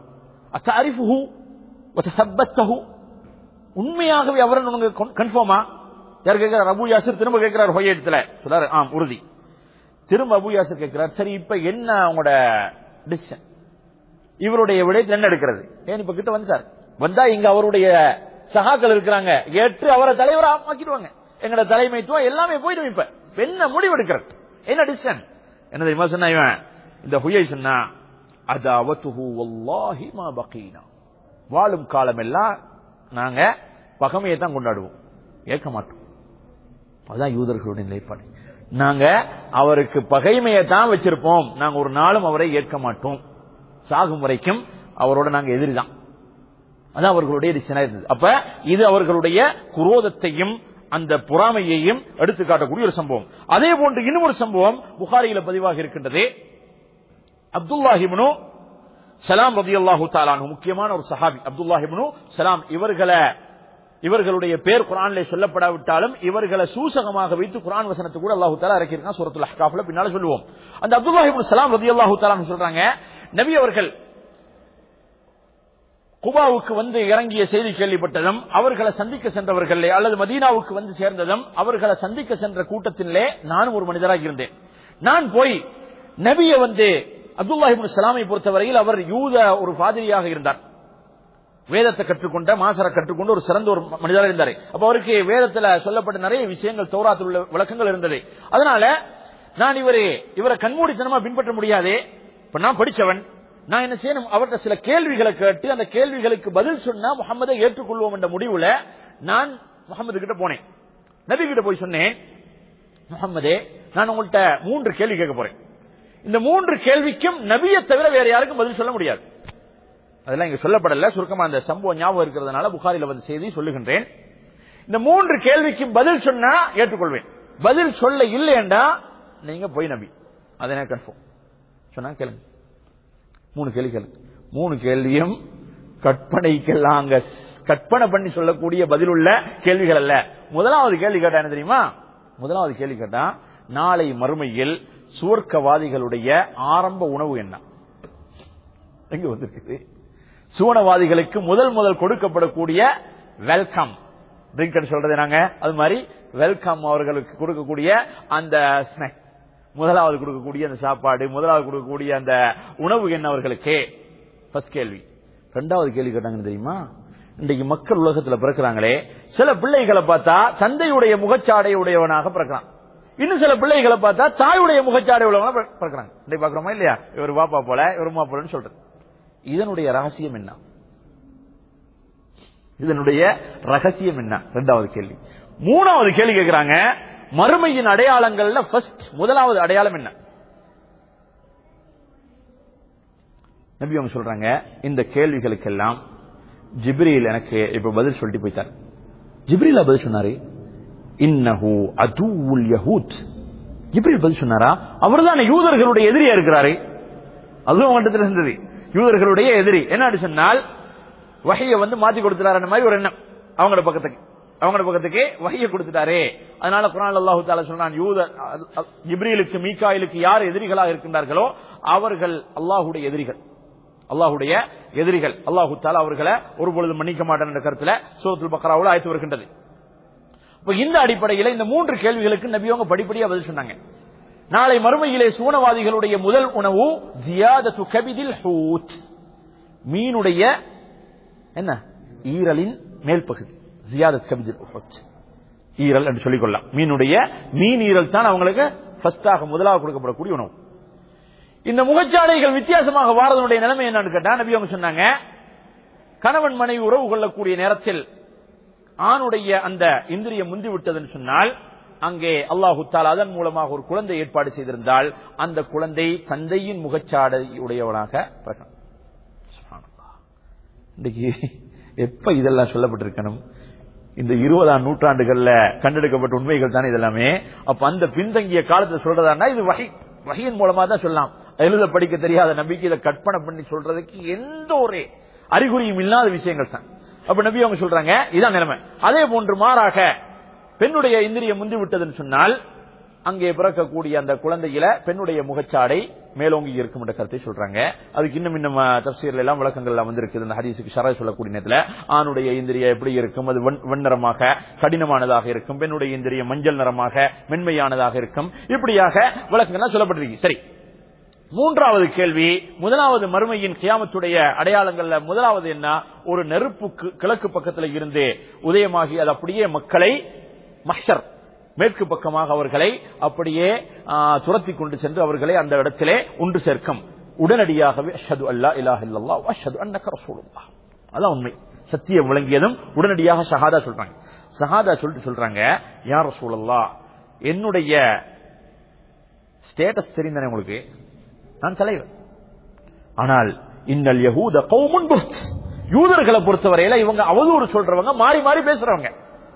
உண்மையாகவே அவர் கன்ஃபார்மா? யார் கேட்கிறார்? அபு யாசர் திரும்ப கேட்கிறார் ஹொய்யத்துல. சொல்றாரு, ஆம் உறுதி. திரும்ப அபு யாசர் கேட்கிறார், சரி இப்ப என்ன உங்களோட டிசிஷன்? இவருடைய விடயத்தில் என்ன எடுக்கிறது? ஏன் இப்ப கிட்ட வந்தா இங்க அவருடைய சகாக்கள் இருக்கிறாங்க, ஏற்று அவரை தலைவரா ஆக்கிடுவாங்க, எங்களோட தலைமைத்துவம் எல்லாமே போயிடும். இப்ப என்ன முடிவு எடுக்கிறது? என்ன டிசிஷன்? என்ன தெரியுமா சொன்னா இவன் இந்த ஹுயை சொன்னா, அதாவத்துஹு வல்லாஹி மா பகீனா, வாழும் காலம் எல்லாம் நாங்க பகைமையை தான் கொண்டாடுவோம், ஏற்க மாட்டோம். அதுதான் யூதர்களுடைய நிலைப்பாடு. நாங்க அவருக்கு பகைமையை தான் வச்சிருப்போம், நாங்க ஒரு நாளும் அவரை ஏற்க மாட்டோம், சாகும் வரைக்கும் அவரோட நாங்க எதிரிதான். அதான் அவர்களுடைய டிசிஷனா இருந்தது. அப்ப இது அவர்களுடைய குரோதத்தையும் அந்த பொறாமையையும் எடுத்து காட்டக்கூடிய ஒரு சம்பவம். அதே போன்று இன்னும் ஒரு சம்பவம் புகாரியில பதிவாக இருக்கின்றது. அப்துல்லாஹ் இப்னு சலாம் ரலியல்லாஹு தஆலா அன்ஹு, முக்கியமான ஒரு சஹாபி அப்துல்லாஹ் இப்னு சலாம். இவர்களுடைய பேர் குர்ஆனிலே சொல்லப்படாவிட்டாலும் இவர்களை சூசகமாக வைத்து குர்ஆன் வசனத்தை கூட அல்லாஹ் தஆலா இறக்கியிருக்கான் சூரத்துல் அஹ்காஃப்ல, பின்னால சொல்லுவோம். அந்த அப்துல்லாஹ் இப்னு சலாம் ரலியல்லாஹு தஆலா அன்ஹு சொல்றாங்க, நபி அவர்கள் குபாவுக்கு இறங்கிய செய்தி கேள்விப்பட்டதும் அவர்களை சந்திக்க சென்றவர்களே அல்லது மதீனாவுக்கு சேர்ந்ததும் அவர்களை சந்திக்க சென்ற கூட்டத்திலே நானும் ஒரு மனிதராக இருந்தேன். நான் போய் நபியை அப்துல்லாஹ் இப்னு சலாமை பொறுத்தவரையில் அவர் யூத ஒரு பாதிரியாக இருந்தார். வேதத்தை கற்றுக்கொண்ட மாசர கற்றுக்கொண்டு ஒரு சிறந்த ஒரு மனிதராக இருந்தார். அப்ப அவருக்கு வேதத்தில் சொல்லப்பட்ட நிறைய விஷயங்கள் தௌராத்தில் உள்ள விளக்கங்கள் இருந்தது. அதனால நான் இவரை கண்மூடித்தனமா பின்பற்ற முடியாதே, இப்ப நான் படிச்சவன், நான் என்ன செய்யணும், அவர்கிட்ட சில கேள்விகளை கேட்டு அந்த கேள்விகளுக்கு பதில் சொன்னா முகமதை ஏற்றுக்கொள்வோம் என்ற முடிவுல நான் முகமது கிட்ட போனேன். நபி கிட்ட போய் சொன்னேன், முகமதே நான் உங்கள்கிட்ட 3 கேள்வி கேட்க போறேன். இந்த 3 கேள்விக்கும் நபியை தவிர வேற யாருக்கும் பதில் சொல்ல முடியாது. அதெல்லாம் இங்க சொல்லப்படல, சுருக்கமா அந்த சம்பவம் ஞாபகம் இருக்கிறதுனால புகாரில செய்தி சொல்லுகின்றேன். இந்த 3 கேள்விக்கும் பதில் சொன்னா ஏற்றுக்கொள்வேன், பதில் சொல்ல இல்லையண்டா நீங்க போய் நபி, அதை நான் கன்ஃபார்ம் சொன்னா கேளுங்க. 3 கேள்விகள், 3 கேள்வியும் கற்பனை பண்ணி சொல்லக்கூடிய பதில் உள்ள கேள்விகள் அல்ல. முதலாவது கேள்வி கேட்டா என்ன தெரியுமா? முதலாவது கேள்வி கேட்டா, நாளை மறுமையில் சுவர்க்கவாதிகளுடைய ஆரம்ப உணவு என்ன? எங்க வந்திருக்குது? சுவனவாதிகளுக்கு முதல் கொடுக்கப்படக்கூடிய வெல்கம் ட்ரிங்க் சொல்றது நாங்க, அது மாதிரி வெல்கம் அவர்களுக்கு கொடுக்கக்கூடிய அந்த ஸ்நாக்ஸ், முதலாவது கொடுக்கக்கூடிய அந்த சாப்பாடு, முதலாவது கொடுக்கக்கூடிய அந்த உணவு என்ன அவர்களுக்கு? ஃபர்ஸ்ட் கேள்வி. இரண்டாவது கேள்வி கேட்டாங்க தெரியுமா, இன்றைக்கு மக்கள் உலகத்தில் பிறக்கிறாங்களே, சில பிள்ளைகளை பார்த்தா தந்தையுடைய முகச்சாடை உடையவனாக பிறக்கிறான், இன்னும் சில பிள்ளைகளை பார்த்தா தாயுடைய முகச்சாடை உள்ளவனாக பிறக்கிறாங்க. இன்றைக்கு பாக்குறோமா இல்லையா? இவர் பாப்பா போல இவர் அம்மா போலன்னு சொல்றது. இதனுடைய ரகசியம் என்ன? இதனுடைய ரகசியம் என்ன? இரண்டாவது கேள்வி. மூணாவது கேள்வி கேட்கிறாங்க, மறுமையின் அடையாளங்கள்ல முதலாவது அடையாளம் என்ன? நபி அவங்க சொல்றாங்க, இந்த கேள்விகளுக்கெல்லாம் ஜிப்ரீல் எனக்கு இப்ப பதில் சொல்லிட்டு போயிட்டார். ஜிப்ரீல் பதில் சொன்னாரு, இன்னஹு அதுவுல் யஹூத். ஜிப்ரீல் பதில் சொன்னாரா? அவர்தான் யூதர்களுடைய எதிரியா இருக்கிறாரு. அதுவும் அவங்கள்ட்ட இருந்தது, யூதர்களுடைய எதிரி. என்ன சொன்னால், வஹியை மாத்தி கொடுத்துட்டாரு மாதிரி ஒரு எண்ணம். அவங்களோட பக்கத்துக்கு வஹியை கொடுத்துட்டாரே. அதனால குர்ஆன் அல்லாஹ் தஆலா சொல்றான், ஜிப்ரீலுக்கு மீகாயிலுக்கு யார் எதிரிகளாக இருக்கின்றார்களோ அவர்கள் அல்லாஹ்வுடைய எதிரிகள். அல்லாஹ் தஆலா அவர்களை ஒரு பொழுது மன்னிக்க மாட்டான் என்ற கருத்துல சூரத்துல் பக்ராவுல ஆயத்து வருகின்றது. இந்த அடிப்படையில் இந்த 3 கேள்விகளுக்கு நபி அவங்க படிப்படியா பதில் சொன்னாங்க. நாளை மறுமையிலே சுவனவாதிகளுடைய முதல் உணவு ஜியாதத்து கபிதில் ஹூத், மீனுடைய என்ன ஈரலின் மேல் பகுதி. ஜியாதத் கபிதில் ஹூத், ஈரல் என்று சொல்லிக்கொள்ளலாம். மீன் ஈரல் தான் அவங்களுக்கு முதலாக கொடுக்கப்படக்கூடிய உணவு. இந்த முகச்சாடைகள் வித்தியாசமாக வாரதனுடைய நிலைமை என்னன்னு கேட்டா, நபி அவங்க சொன்னாங்க, கணவன் மனைவி உறவு கொள்ளக்கூடிய நேரத்தில் ஆணுடைய அந்த இந்திரியம் முந்தி விட்டதுன்னு சொன்னால், அங்கே அல்லாஹு தஆலா அதன் மூலமாக ஒரு குழந்தை ஏற்பாடு செய்திருந்தால் அந்த குழந்தை தந்தையின் முகச்சாடை உடையவனாக பிறக்கும். இன்றைக்கு எப்ப இதெல்லாம் சொல்லப்பட்டிருக்கணும்? இந்த 20ஆம் நூற்றாண்டுகள்ல கண்டெடுக்கப்பட்ட உண்மைகள் தானே இதெல்லாமே. அப்ப அந்த பின்தங்கிய காலத்துல சொல்றதா இது வஹியின் மூலமா தான் சொல்லலாம். எழுத படிக்க தெரியாத நபிக்கு இதை கற்பனை பண்ணி சொல்றதுக்கு எந்த ஒரு அறிகுறியும் இல்லாத விஷயங்கள் தான். அப்ப நபி அவங்க சொல்றாங்க இதான் நிலைமை. அதே போன்று மாறாக பெண்ணுடைய இந்திரியம் முந்தி விட்டதுன்னு சொன்னால் அங்கே பிறக்கக்கூடிய அந்த குழந்தையில பெண்ணுடைய முகச்சாடை மேலோங்கி இருக்கும் என்ற கருத்தை சொல்றாங்க. அதுக்கு இன்னும் தஃசீர்ல எல்லாம் விளக்கங்கள் எல்லாம் வந்திருக்கு. இந்த ஹதீஸுக்கு ஷரஹ் சொல்லக்கூடிய நேரத்தில் ஆணுடைய இந்திரியம் எப்படி இருக்கும், அது வெண்ணிறமாக கடினமானதாக இருக்கும், பெண்ணுடைய இந்திரியம் மஞ்சள் நிறமாக மென்மையானதாக இருக்கும், இப்படியாக விளக்கங்கள்லாம் சொல்லப்பட்டிருக்கு. சரி, மூன்றாவது கேள்வி, முதலாவது மறுமையின் கியாமத்துடைய அடையாளங்கள்ல முதலாவது என்ன? ஒரு நெருப்பு கிழக்கு பக்கத்தில் இருந்து உதயமாகி அது அப்படியே மக்களை மஹ்ஷர் மேற்கு பக்கமாக அவர்களை அப்படியே துரத்தி கொண்டு சென்று அவர்களை அந்த இடத்திலே ஒன்று சேர்க்கும். உடனடியாகவே அஷ்ஹது அல்லா இலாஹ இல்லல்லாஹ் வ அஷ்ஹது அன்னக ரசூலுல்லாஹ், அதான் உண்மை. சத்தியம் விளங்கியதும் உடனடியாக ஷஹாதா சொல்றாங்க. ஷஹாதா சொல்லிட்டு சொல்றாங்க, யா ரசூலல்லாஹ், என்னுடைய ஸ்டேட்டஸ் தெரிந்தானே உங்களுக்கு, நான் தலைவர். ஆனால் இன்னல் யஹூத கௌமுன் புஹ்த், யூதர்களை பொறுத்தவரையில இவங்க அவதூறு சொல்றவங்க, மாறி மாறி பேசுறவங்க.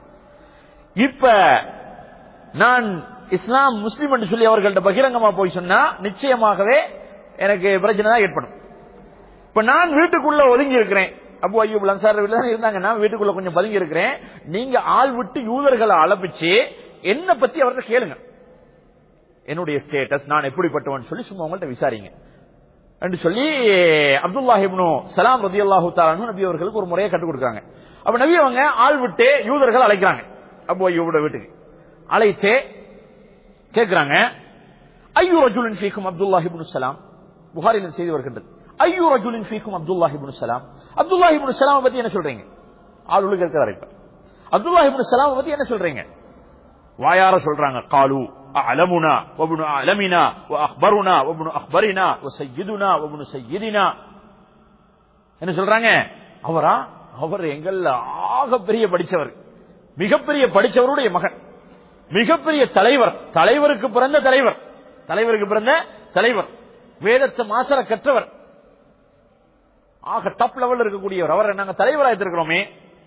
இப்ப நான் இஸ்லாம் முஸ்லிம் என்று சொல்லி அவர்கள்ட்ட பகிரங்கமா போய் சொன்னா நிச்சயமாகவே எனக்கு பிரச்சனை தான் ஏற்படும். இப்ப நான் வீட்டுக்குள்ள ஒதுங்கி இருக்கிறேன், அபு அய்யூப் அன்சாரி இருந்தாங்க, நான் வீட்டுக்குள்ள கொஞ்சம் பதுங்கி இருக்கிறேன், நீங்க ஆள் விட்டு யூதர்களை அழைப்பிச்சு என்ன பத்தி அவர்கிட்ட கேளுங்க, என்னுடைய ஸ்டேட்டஸ், நான் எப்படிப்பட்டவன் சொல்லி சும்மா உங்கள்கிட்ட விசாரிங்க என்று சொல்லி அப்துல்லாஹ் இப்னு சலாம் ரலியல்லாஹு தஆலா அன்ஹு நபி அவர்களுக்கு ஒரு முறையை கற்றுக் கொடுக்குறாங்க. அப்ப நபி அவங்க ஆள் விட்டு யூதர்கள் அழைக்கிறாங்க. அபு அய்யூபோட வீட்டுக்கு அழைத்து கேட்கிறாங்க, ஐயு ரஜுலின் ஃபீக்கும் அப்துல்லாஹ் இப்னு சலாம், புகாரியில் செய்தி வருகின்றது, ஐயு ரஜுலின் ஃபீக்கும் அப்துல்லாஹ் இப்னு சலாம், அப்துல்லாஹ் இப்னு சலாம் பத்தி என்ன சொல்றீங்க? ஆளுக்கு இருக்கிறார். இப்ப அப்துல்லாஹ் இப்னு சலாம் பத்தி என்ன சொல்றீங்க? வாயார சொல்றாங்க, காலு அலமுனா வப்னு அலமினா வ அக்பருனா வப்னு அக்பரினா வ சய்யிதுனா வப்னு சய்யிதினா. என்ன சொல்றாங்க? அவர் எங்கள்ல ஆக பெரிய படிச்சவர், மிகப்பெரிய படிச்சவருடைய மகன், மிகப்பெரிய தலைவர், தலைவருக்கு பிறந்த தலைவர், தலைவருக்கு பிறந்த தலைவர், வேதத்தை மாசர கற்றவர், ஆக டாப் லெவல் இருக்கக்கூடியவர், அவரை நாங்க தலைவராக இருக்கிறோமே.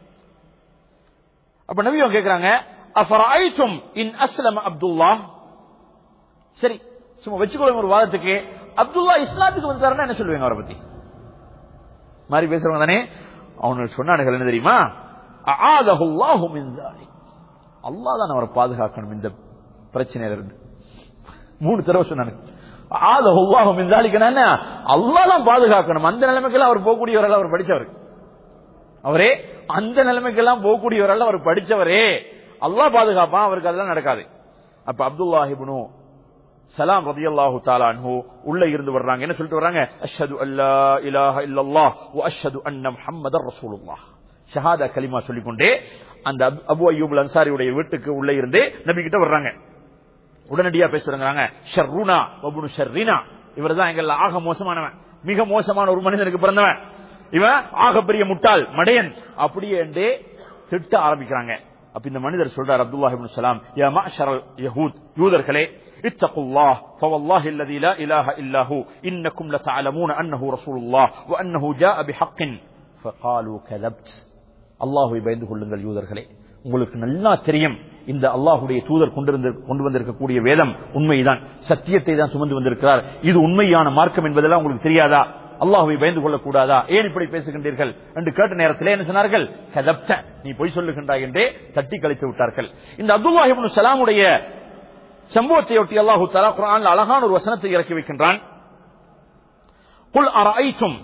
அப்ப நபி அவங்க கேட்கிறாங்க, அஃபரஐதும் இன் அஸ்லம அப்துல்லாஹ், சரி சும்மா வச்சுக்கொள்ளுங்க ஒரு வாதத்துக்கு, அப்துல்லா இஸ்லாத்துக்கு வந்தாருன்னா என்ன சொல்லுவீங்க அவரை பத்தி? மாதிரி பேசுறவங்க தானே. அவனுக்கு சொன்னானுகள் என்ன தெரியுமா? அஆதஹுல்லாஹு மின் ஸாலிக், அல்லாஹ் தான் அவரை பாதுகாக்கணும் இந்த பிரச்சனையில இருந்து. 3 தடவை சொன்னாங்க. அஆதஹுல்லாஹு மின் ஸாலிக், என்ன அல்லாஹ் தான் பாதுகாக்கணும். அந்த நிலைமைக்கெல்லாம் அவர் போகக்கூடியவரல்ல, அவர் படிச்சவர். அவரே அந்த நிலைமைக்கெல்லாம் போகக்கூடியவரல்ல, அவர் படிச்சவரே. அல்லாஹ் பாதுகாப்பான், அவருக்கு அதெல்லாம் நடக்காது. அப்ப அப்துல்லாஹ் இப்னு சலாம் ரலியல்லாஹு தஆலா அன்ஹு உள்ள இருந்து வர்றாங்க. என்ன சொல்லிட்டு வர்றாங்க? அஷ்ஹது அல்லா இலாஹ இல்லல்லாஹ் வ அஷ்ஹது அன்ன முஹம்மதர் ரசூலுல்லாஹ், ஷஹாதா கலிமா சொல்லிக்கொண்டே அந்த அபு அய்யூப் அன்சாரியுடைய வீட்டுக்கு உள்ள இருந்து நபி கிட்ட வர்றாங்க. உடனடியா பேசுறாங்க, ஷர்ருனா வப்னு ஷர்ரினா, இவர்தான் எங்கள்ல ஆக மோசமானவன், மிக மோசமான ஒரு மனிதனுக்கு பிறந்தவன், இவன் ஆக பெரிய முட்டாள் மடையன், அப்படியே என்று திட்ட ஆரம்பிக்கிறாங்க. அப்ப இந்த மனிதர் சொல்றார், அப்துல்லாஹ் இப்னு சலாம், யா மஅஷரல் யஹூத், யூதர்களே, இத்தகுல்லாஹ் ஃபவல்லாஹி அல்லதி லா இலாஹ இல்லஹு இன்னக்கும் லதஅலமூன அன்னஹு ரசூலுல்லாஹ் வ அன்னஹு ஜாஅ பிஹக்கின் ஃபகாலு கதப்த். அல்லாஹ்வை பயந்து கொள்ளுங்கள் யூதர்களே, உங்களுக்கு நல்லா தெரியும் இந்த அல்லாஹ்வுடைய தூதர் கொண்டு வந்திருக்கக்கூடிய வேதம் உண்மைதான், சத்தியத்தை தான் சுமந்து வந்திருக்கிறார், இது உண்மையான மார்க்கம் என்பதெல்லாம் உங்களுக்கு தெரியாதா? அல்லாஹ்வை பயந்து கொள்ளக்கூடாதா? ஏன் இப்படி பேசுகின்றீர்கள் என்று கேட்ட நேரத்தில் என்ன சொன்னார்கள்? கதப்த, நீ பொய் சொல்லுகின்றாய் என்றே தட்டி கழித்து விட்டார்கள். இந்த அப்துல்லாஹ் இப்னு சலாமுடைய சம்பவத்தையொட்டி அல்லாஹு தஆலா குர்ஆனில் அழகான ஒரு வசனத்தை இறக்கி வைக்கின்றான். குல் அரஐதும்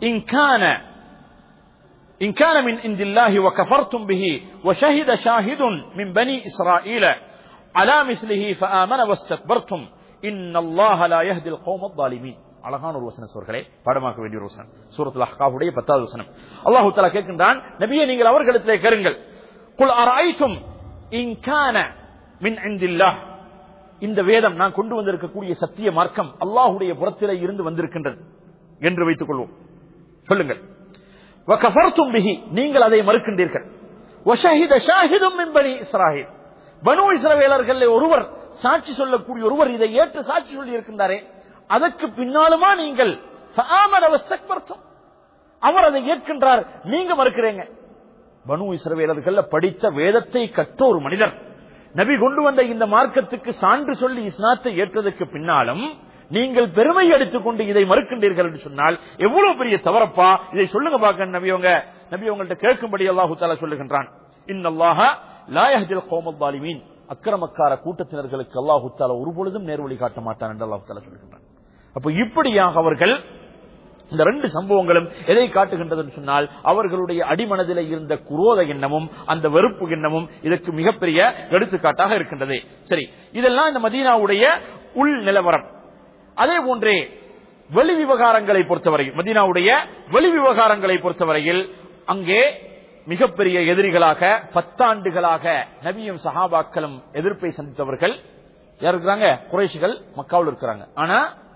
இன் கான மின் இன்தில்லாஹி வ கஃபர்தும் பிஹி வ ஷஹித ஷாஹிதுன் மின் பனி இஸ்ராயீல அலா மிஸ்லிஹி ஃபஆமன வஸ்தக்பர்தும் இன்னல்லாஹ லா யஹ்தில் கௌமத் ஸாலிமீன். அழகான ஒரு வசனம் சோர்களே, பாடமாக்க வேண்டிய ஒரு வசனம். சூரத்துல் அஹ்காஃபுடைய 10வது வசனம். அல்லாஹ் தஆலா கேட்கின்றான், நபியே நீங்கள் அவர்களிடத்திலே கேளுங்கள், குல் அரஐதும் இன் கான மின் இன்தில்லாஹ், இந்த வேதம் நான் கொண்டு வந்திருக்கக்கூடிய சத்திய மார்க்கம் அல்லாஹ்வுடைய புறத்திலே இருந்து வந்திருக்கின்றது என்று வைத்துக் கொள்வோம். சொல்லுங்கள். வகஃபர்தும் பிஹி, நீங்கள் அதை மறுக்கின்றீர்கள். வஷஹித ஷாஹிதும் மின் பனி இஸ்ராயீல், பனு இஸ்ரவேலர்களே ஒருவர், சாட்சி சொல்லக்கூடிய ஒருவர் இதை ஏற்று சாட்சி சொல்லி இருக்கின்றாரே, அதற்கு பின்னாலுமா நீங்கள் ஃபஆமன வஸ்தக்பர்தும், அவர் அதை ஏற்கின்றார், நீங்க மறுக்கிறீங்க. பனு இஸ்ரவேலர்கள் படித்த வேதத்தை கற்ற ஒரு மனிதர் நபி கொண்டு வந்த இந்த மார்க்கத்துக்கு சான்று சொல்லி இஸ்லாத்தை ஏற்றதற்கு பின்னாலும் நீங்கள் பெருமை எடுத்துக் கொண்டு இதை மறுக்கின்றீர்கள் என்று சொன்னால் எவ்வளவு பெரிய தவறப்பா, இதை சொல்லுங்க பாக்க. நபி உங்கள்கிட்ட கேட்கும்படி அல்லாஹு தஆலா சொல்லுகின்றான், இன்னல்லாஹ லா யஹ்தில் கௌமத் ஸாலிமீன், அக்கிரமக்கார கூட்டத்தினர்களுக்கு அல்லாஹு தஆலா ஒருபொழுதும் நேர்வழி காட்ட மாட்டான் என்று அல்லாஹு தஆலா சொல்லுகின்றான். அப்ப இப்படியாக அவர்கள், இந்த ரெண்டு சம்பவங்களும் எதை காட்டுகின்றது சொன்னால் அவர்களுடைய அடிமனதில் இருந்த குரோத எண்ணமும் அந்த வெறுப்பு எண்ணமும் இதற்கு மிகப்பெரிய எடுத்துக்காட்டாக இருக்கின்றது. சரி, இதெல்லாம் இந்த மதீனாவுடைய உள் நிலவரம். அதே போன்றே வெளி விவகாரங்களை பொறுத்தவரையில், மதீனாவுடைய வெளி விவகாரங்களை பொறுத்தவரையில் அங்கே மிகப்பெரிய எதிரிகளாக 10 ஆண்டுகளாக நபியும் சஹாபாக்களும் எதிர்ப்பை சந்தித்தவர்கள் யார் இருக்கிறாங்க? குறைஷிகள் மக்காவில் இருக்கிறாங்க. ஆனா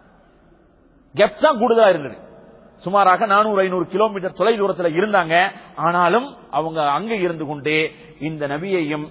கேப் தான் கூடுதலா இருந்தது. சுமாராக 400-500 கிலோமீட்டர் தொலை தூரத்தில் இருந்தாங்க. ஆனாலும் அவங்க அங்கே இருந்து கொண்டே இந்த நபியையும்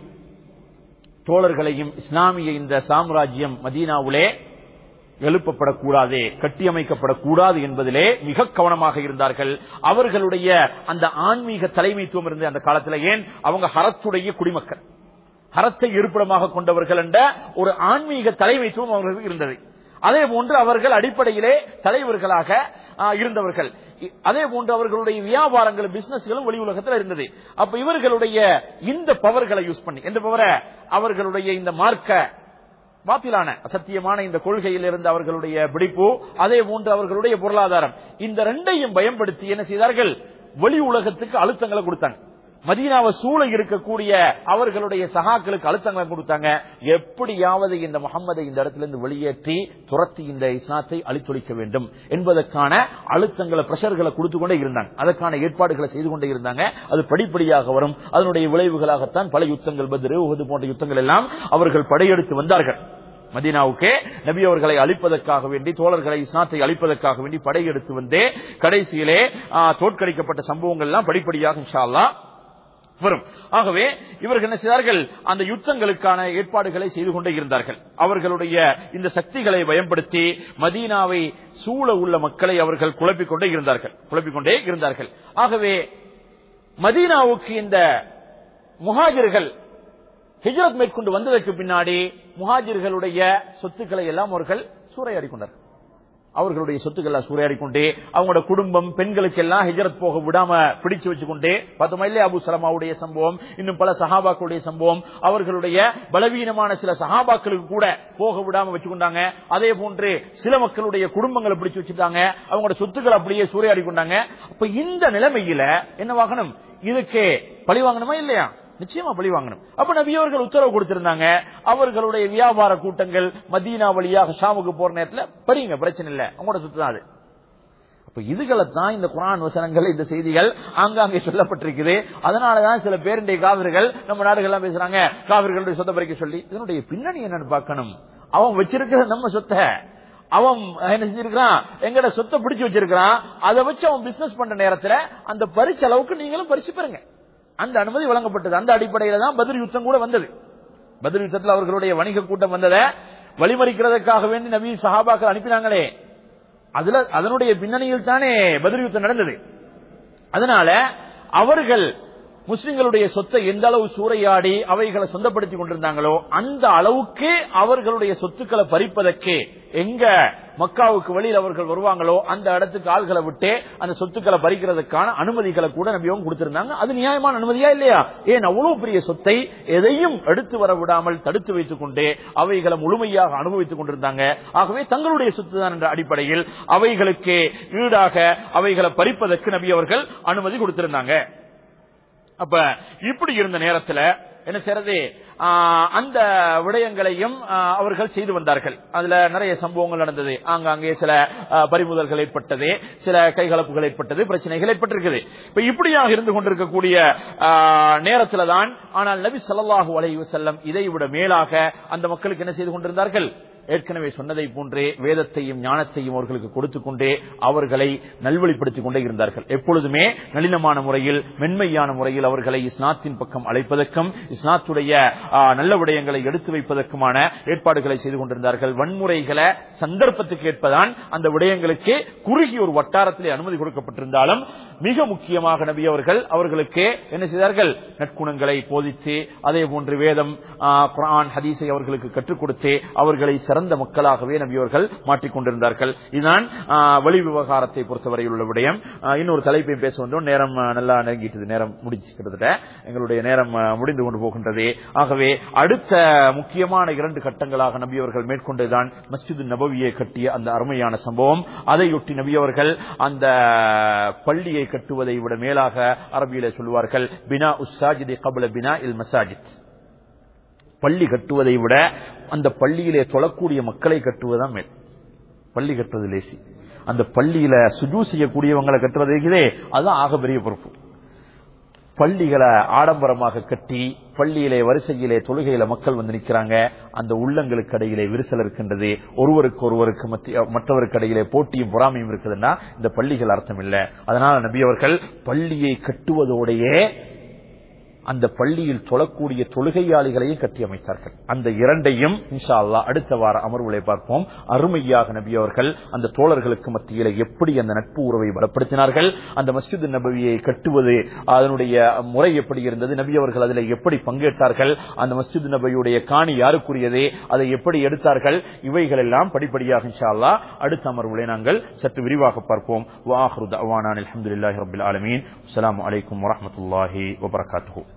தோழர்களையும் இஸ்லாமிய இந்த சாம்ராஜ்யம் மதீனாவிலே எழுப்பப்படக்கூடாது, கட்டியமைக்கப்படக்கூடாது என்பதிலே மிக கவனமாக இருந்தார்கள். அவர்களுடைய அந்த ஆன்மீக தலைமைத்துவம் இருந்த அந்த காலத்தில், ஏன் அவங்க ஹரத்துடைய குடிமக்கள், ஹரத்தை இருப்பிடமாக கொண்டவர்கள் என்ற ஒரு ஆன்மீக தலைமைத்துவம் அவர்களுக்கு இருந்தது. அதே போன்று அவர்கள் அடிப்படையிலே தலைவர்களாக இருந்தவர்கள். அதே போன்று அவர்களுடைய வியாபாரங்கள், பிசினஸ்களும் வெளி உலகத்தில் இருந்தது. அப்ப இவர்களுடைய இந்த பவர்களை யூஸ் பண்ணி, எந்த பவரை, அவர்களுடைய இந்த மார்க்க பாத்திலான அசத்தியமான இந்த கொள்கையில் இருந்து அவர்களுடைய பிடிப்பு, அதே போன்று அவர்களுடைய பொருளாதாரம், இந்த ரெண்டையும் பயன்படுத்தி என்ன செய்தார்கள்? வெளி உலகத்துக்கு அழுத்தங்களை கொடுத்தாங்க. மதீனாவை சூழ இருக்கக்கூடிய அவர்களுடைய சகாக்களுக்கு அழுத்தங்களை கொடுத்தாங்க. எப்படியாவது இந்த முஹம்மதை இந்த இடத்திலிருந்து வெளியேற்றி துரத்தி இந்த இஸ்லாத்தை அழித்தொழிக்க வேண்டும் என்பதற்கான அழுத்தங்களை, பிரஷர்களை கொடுத்து கொண்டே இருந்தாங்க. அதற்கான ஏற்பாடுகளை செய்து கொண்டே இருந்தாங்க. அது படிப்படியாக வரும். அதனுடைய விளைவுகளாகத்தான் பல யுத்தங்கள், பத்ர், உஹது போன்ற யுத்தங்கள் எல்லாம் அவர்கள் படையெடுத்து வந்தார்கள். மதீனாவுக்கே நபி அவர்களை அழிப்பதற்காக வேண்டி, தோழர்களை இஸ்லாத்தை அழிப்பதற்காக வேண்டி படையெடுத்து வந்தே கடைசியிலே தோற்கடிக்கப்பட்ட சம்பவங்கள் எல்லாம் படிப்படியாக இன்ஷா அல்லாஹ் வரும். ஆகவே இவர்கள் என்ன செய்தார்கள்? அந்த யுத்தங்களுக்கான ஏற்பாடுகளை செய்து கொண்டே இருந்தார்கள். அவர்களுடைய இந்த சக்திகளை பயன்படுத்தி மதீனாவை சூழ உள்ள மக்களை அவர்கள் குழப்பிக்கொண்டே இருந்தார்கள். ஆகவே மதீனாவுக்கு இந்த முஹாஜிர்கள் ஹிஜ்ரத் மேற்கொண்டு வந்ததற்கு பின்னாடி முஹாஜிர்களுடைய சொத்துக்களை எல்லாம் அவர்கள் சூறையாடி கொண்டார்கள். அவர்களுடைய சொத்துக்கள் சூறையாடி கொண்டே, அவங்களோட குடும்பம், பெண்களுக்கு எல்லாம் ஹிஜ்ரத் போக விடாம பிடிச்சு வச்சுக்கொண்டே பார்த்தோமா இல்லையா? அபு சலமாவுடைய சம்பவம், இன்னும் பல சஹாபாக்களுடைய சம்பவம், அவர்களுடைய பலவீனமான சில சஹாபாக்களுக்கு கூட போக விடாம வச்சுக்கொண்டாங்க. அதே போன்று சில மக்களுடைய குடும்பங்களை பிடிச்சு வச்சுட்டாங்க, அவங்களோட சொத்துக்கள் அப்படியே சூறையாடி கொண்டாங்க. அப்ப இந்த நிலைமையில என்ன வாங்கணும்? இதுக்கு பழி வாங்கணுமா இல்லையா? நிச்சயமா பழி வாங்கணும். அப்ப நபி அவர்கள் உத்தரவு கொடுத்திருந்தாங்க, அவர்களுடைய வியாபார கூட்டங்கள் மதீனா வழியாக ஷாமுக்கு போற நேரத்தில் படிங்க, பிரச்சனை இல்லை, அவங்களோட சொத்து தான் அது. அப்ப இதுகளை தான் இந்த குர்ஆன் வசனங்கள், இந்த செய்திகள் ஆங்காங்கே சொல்லப்பட்டிருக்குது. அதனாலதான் சில பேருடைய காவிர்கள் நம்ம நாடுகள்லாம் பேசுறாங்க, காவிர்களுடைய சொத்தை பறிக்க சொல்லி. இதனுடைய பின்னணி என்னன்னு பார்க்கணும். அவன் வச்சிருக்கிற நம்ம சொத்தை அவன் என்ன செஞ்சிருக்கான்? எங்கட சொத்தை பிடிச்சு வச்சிருக்கான். அதை வச்சு அவன் பிசினஸ் பண்ற நேரத்தில் அந்த பறிச்ச அளவுக்கு நீங்களும் பறிச்சு பாருங்க. அந்த அனுமதி வழங்கப்பட்டது. அந்த அடிப்படையில தான் பத்ர் யுத்தம் கூட வந்தது. பத்ர் யுத்தத்தில் அவர்களுடைய வணிக கூட்டம் வந்ததை வழிமறிக்கிறதுக்காக வேண்டி நபி சஹாபாக்கள் அனுப்பினாங்களே, அதனுடைய பின்னணியில் தானே பத்ர் யுத்தம் நடந்தது. அதனால அவர்கள் முஸ்லிம்களுடைய சொத்தை எந்த அளவு சூறையாடி அவைகளை சொந்தப்படுத்திக் கொண்டிருந்தாங்களோ அந்த அளவுக்கு அவர்களுடைய சொத்துக்களை பறிப்பதற்கு எங்க மக்காவுக்கு வெளியில் அவர்கள் வருவாங்களோ அந்த இடத்துக்கு ஆள்களை விட்டு அந்த சொத்துக்களை பறிக்கிறதுக்கான அனுமதிகளை கூட நபியும் கொடுத்திருந்தாங்க. அது நியாயமான அனுமதியா இல்லையா? ஏன் அவ்வளவு பெரிய சொத்தை எதையும் எடுத்து வர விடாமல் தடுத்து வைத்துக் கொண்டே அவைகளை முழுமையாக அனுபவித்துக் கொண்டிருந்தாங்க. ஆகவே தங்களுடைய சொத்து தான் என்ற அடிப்படையில் அவைகளுக்கு ஈடாக அவைகளை பறிப்பதற்கு நபி அவர்கள் அனுமதி கொடுத்திருந்தாங்க. அப்ப இப்படி இருந்த நேரத்தில் என்ன செய்யறது, அந்த விடயங்களையும் அவர்கள் செய்து வந்தார்கள். அதுல நிறைய சம்பவங்கள் நடந்தது. அங்கே சில பறிமுதல்கள் ஏற்பட்டது, சில கைகலப்புகள் ஏற்பட்டது, பிரச்சனைகள் ஏற்பட்டிருக்குது. இப்ப இப்படியாக இருந்து கொண்டிருக்கக்கூடிய நேரத்தில் தான் ஆனால் நபி ஸல்லல்லாஹு அலைஹி வஸல்லம் இதை விட மேலாக அந்த மக்களுக்கு என்ன செய்து கொண்டிருந்தார்கள், ஏற்கனவே சொன்னதை போன்றே வேதத்தையும் ஞானத்தையும் அவர்களுக்கு கொடுத்துக் கொண்டே அவர்களை நல்வழிப்படுத்திக் கொண்டே இருந்தார்கள். எப்பொழுதுமே நளினமான முறையில், மென்மையான முறையில் அவர்களை இஸ்லாத்தின் பக்கம் அழைப்பதற்கும் இஸ்லாத்துடைய நல்ல விடயங்களை எடுத்து வைப்பதற்குமான ஏற்பாடுகளை செய்து கொண்டிருந்தார்கள். வன்முறைகளை சந்தர்ப்பத்துக்கு ஏற்பதான் அந்த விடயங்களுக்கு குறுகிய ஒரு வட்டாரத்திலே அனுமதி கொடுக்கப்பட்டிருந்தாலும் மிக முக்கியமாக நபி அவர்கள் அவர்களுக்கு என்ன செய்தார்கள், நற்குணங்களை போதித்து அதே போன்று வேதம் குர்ஆன் ஹதீஸை அவர்களுக்கு கற்றுக் கொடுத்து அவர்களை சிறந்த மக்களாகவே நபி அவர்கள் மாற்றிக்கொண்டிருந்தார்கள். இதுதான் வெளி விவகாரத்தை பொறுத்தவரையில் உள்ள விடயம். இன்னொரு தலைப்பை பேச வந்தோம், நேரம் நல்லா நெருங்கிட்டது, நேரம் முடிச்சு கிட்டத்தட்ட எங்களுடைய நேரம் முடிந்து கொண்டு போகின்றது. ஆகவே அடுத்த முக்கியமான 2 கட்டங்களாக நபி அவர்கள் மேற்கொண்டதுதான் மஸ்ஜிது நபவியை கட்டிய அந்த அருமையான சம்பவம். அதையொட்டி நபி அவர்கள் அந்த பள்ளியை கட்டுவதை விட மேலாக அரபியிலே சொல்வார்கள், பினா உஸ்ஸாஜிதி கப்ல பினா இல் மசாஜித். பள்ளி கட்டுவதை விட அந்த பள்ளியிலே தொழக்கூடிய மக்களை கட்டுவதுதான் மேல். பள்ளி கட்டுவது லேசி, அந்த பள்ளியில சுஜூ செய்யக்கூடியவங்களை கட்டுவதே அதுதான் ஆக பெரிய பொறுப்பு. பள்ளிகளை ஆடம்பரமாக கட்டி பள்ளியிலே வரிசையிலே தொழுகையில மக்கள் வந்து நிற்கிறாங்க, அந்த உள்ளங்களுக்கு இடையிலே விரிசல் இருக்கின்றது, ஒருவருக்கு மற்றவருக்கு இடையிலே போட்டியும் பொறாமையும் இருக்குதுன்னா இந்த பள்ளிகள் அர்த்தம் இல்லை. அதனால நபி அவர்கள் பள்ளியை கட்டுவதோடையே அந்த பள்ளியில் தொழக்கூடிய தொழுகையாளிகளையும் கட்டி அமைத்தார்கள். அந்த 2ஐயும் இன்ஷா அல்லாஹ் அடுத்த வார அமர்வுகளை பார்ப்போம். அருமையாக நபி அவர்கள் அந்த தோழர்களுக்கு மத்தியில எப்படி அந்த நட்பு உறவை பலப்படுத்தினார்கள், அந்த மஸ்ஜித் நபவியை கட்டுவது அதனுடைய முறை எப்படி இருந்தது, நபி அவர்கள் அதில் எப்படி பங்கேற்றார்கள், அந்த மஸ்ஜித் நபவியுடைய காணி யாருக்குரியது, அதை எப்படி எடுத்தார்கள், இவைகள் எல்லாம் படிப்படியாக இன்ஷா அல்லாஹ் அடுத்த அமர்வுகளை நாங்கள் சற்று விரிவாக பார்ப்போம். வ ஆகிரு தஅவானா அல்ஹம்துலில்லாஹி ரப்பில் ஆலமீன். அஸ்ஸலாமு அலைக்கும் வரஹ்மத்துல்லாஹி வபரகாத்துஹு.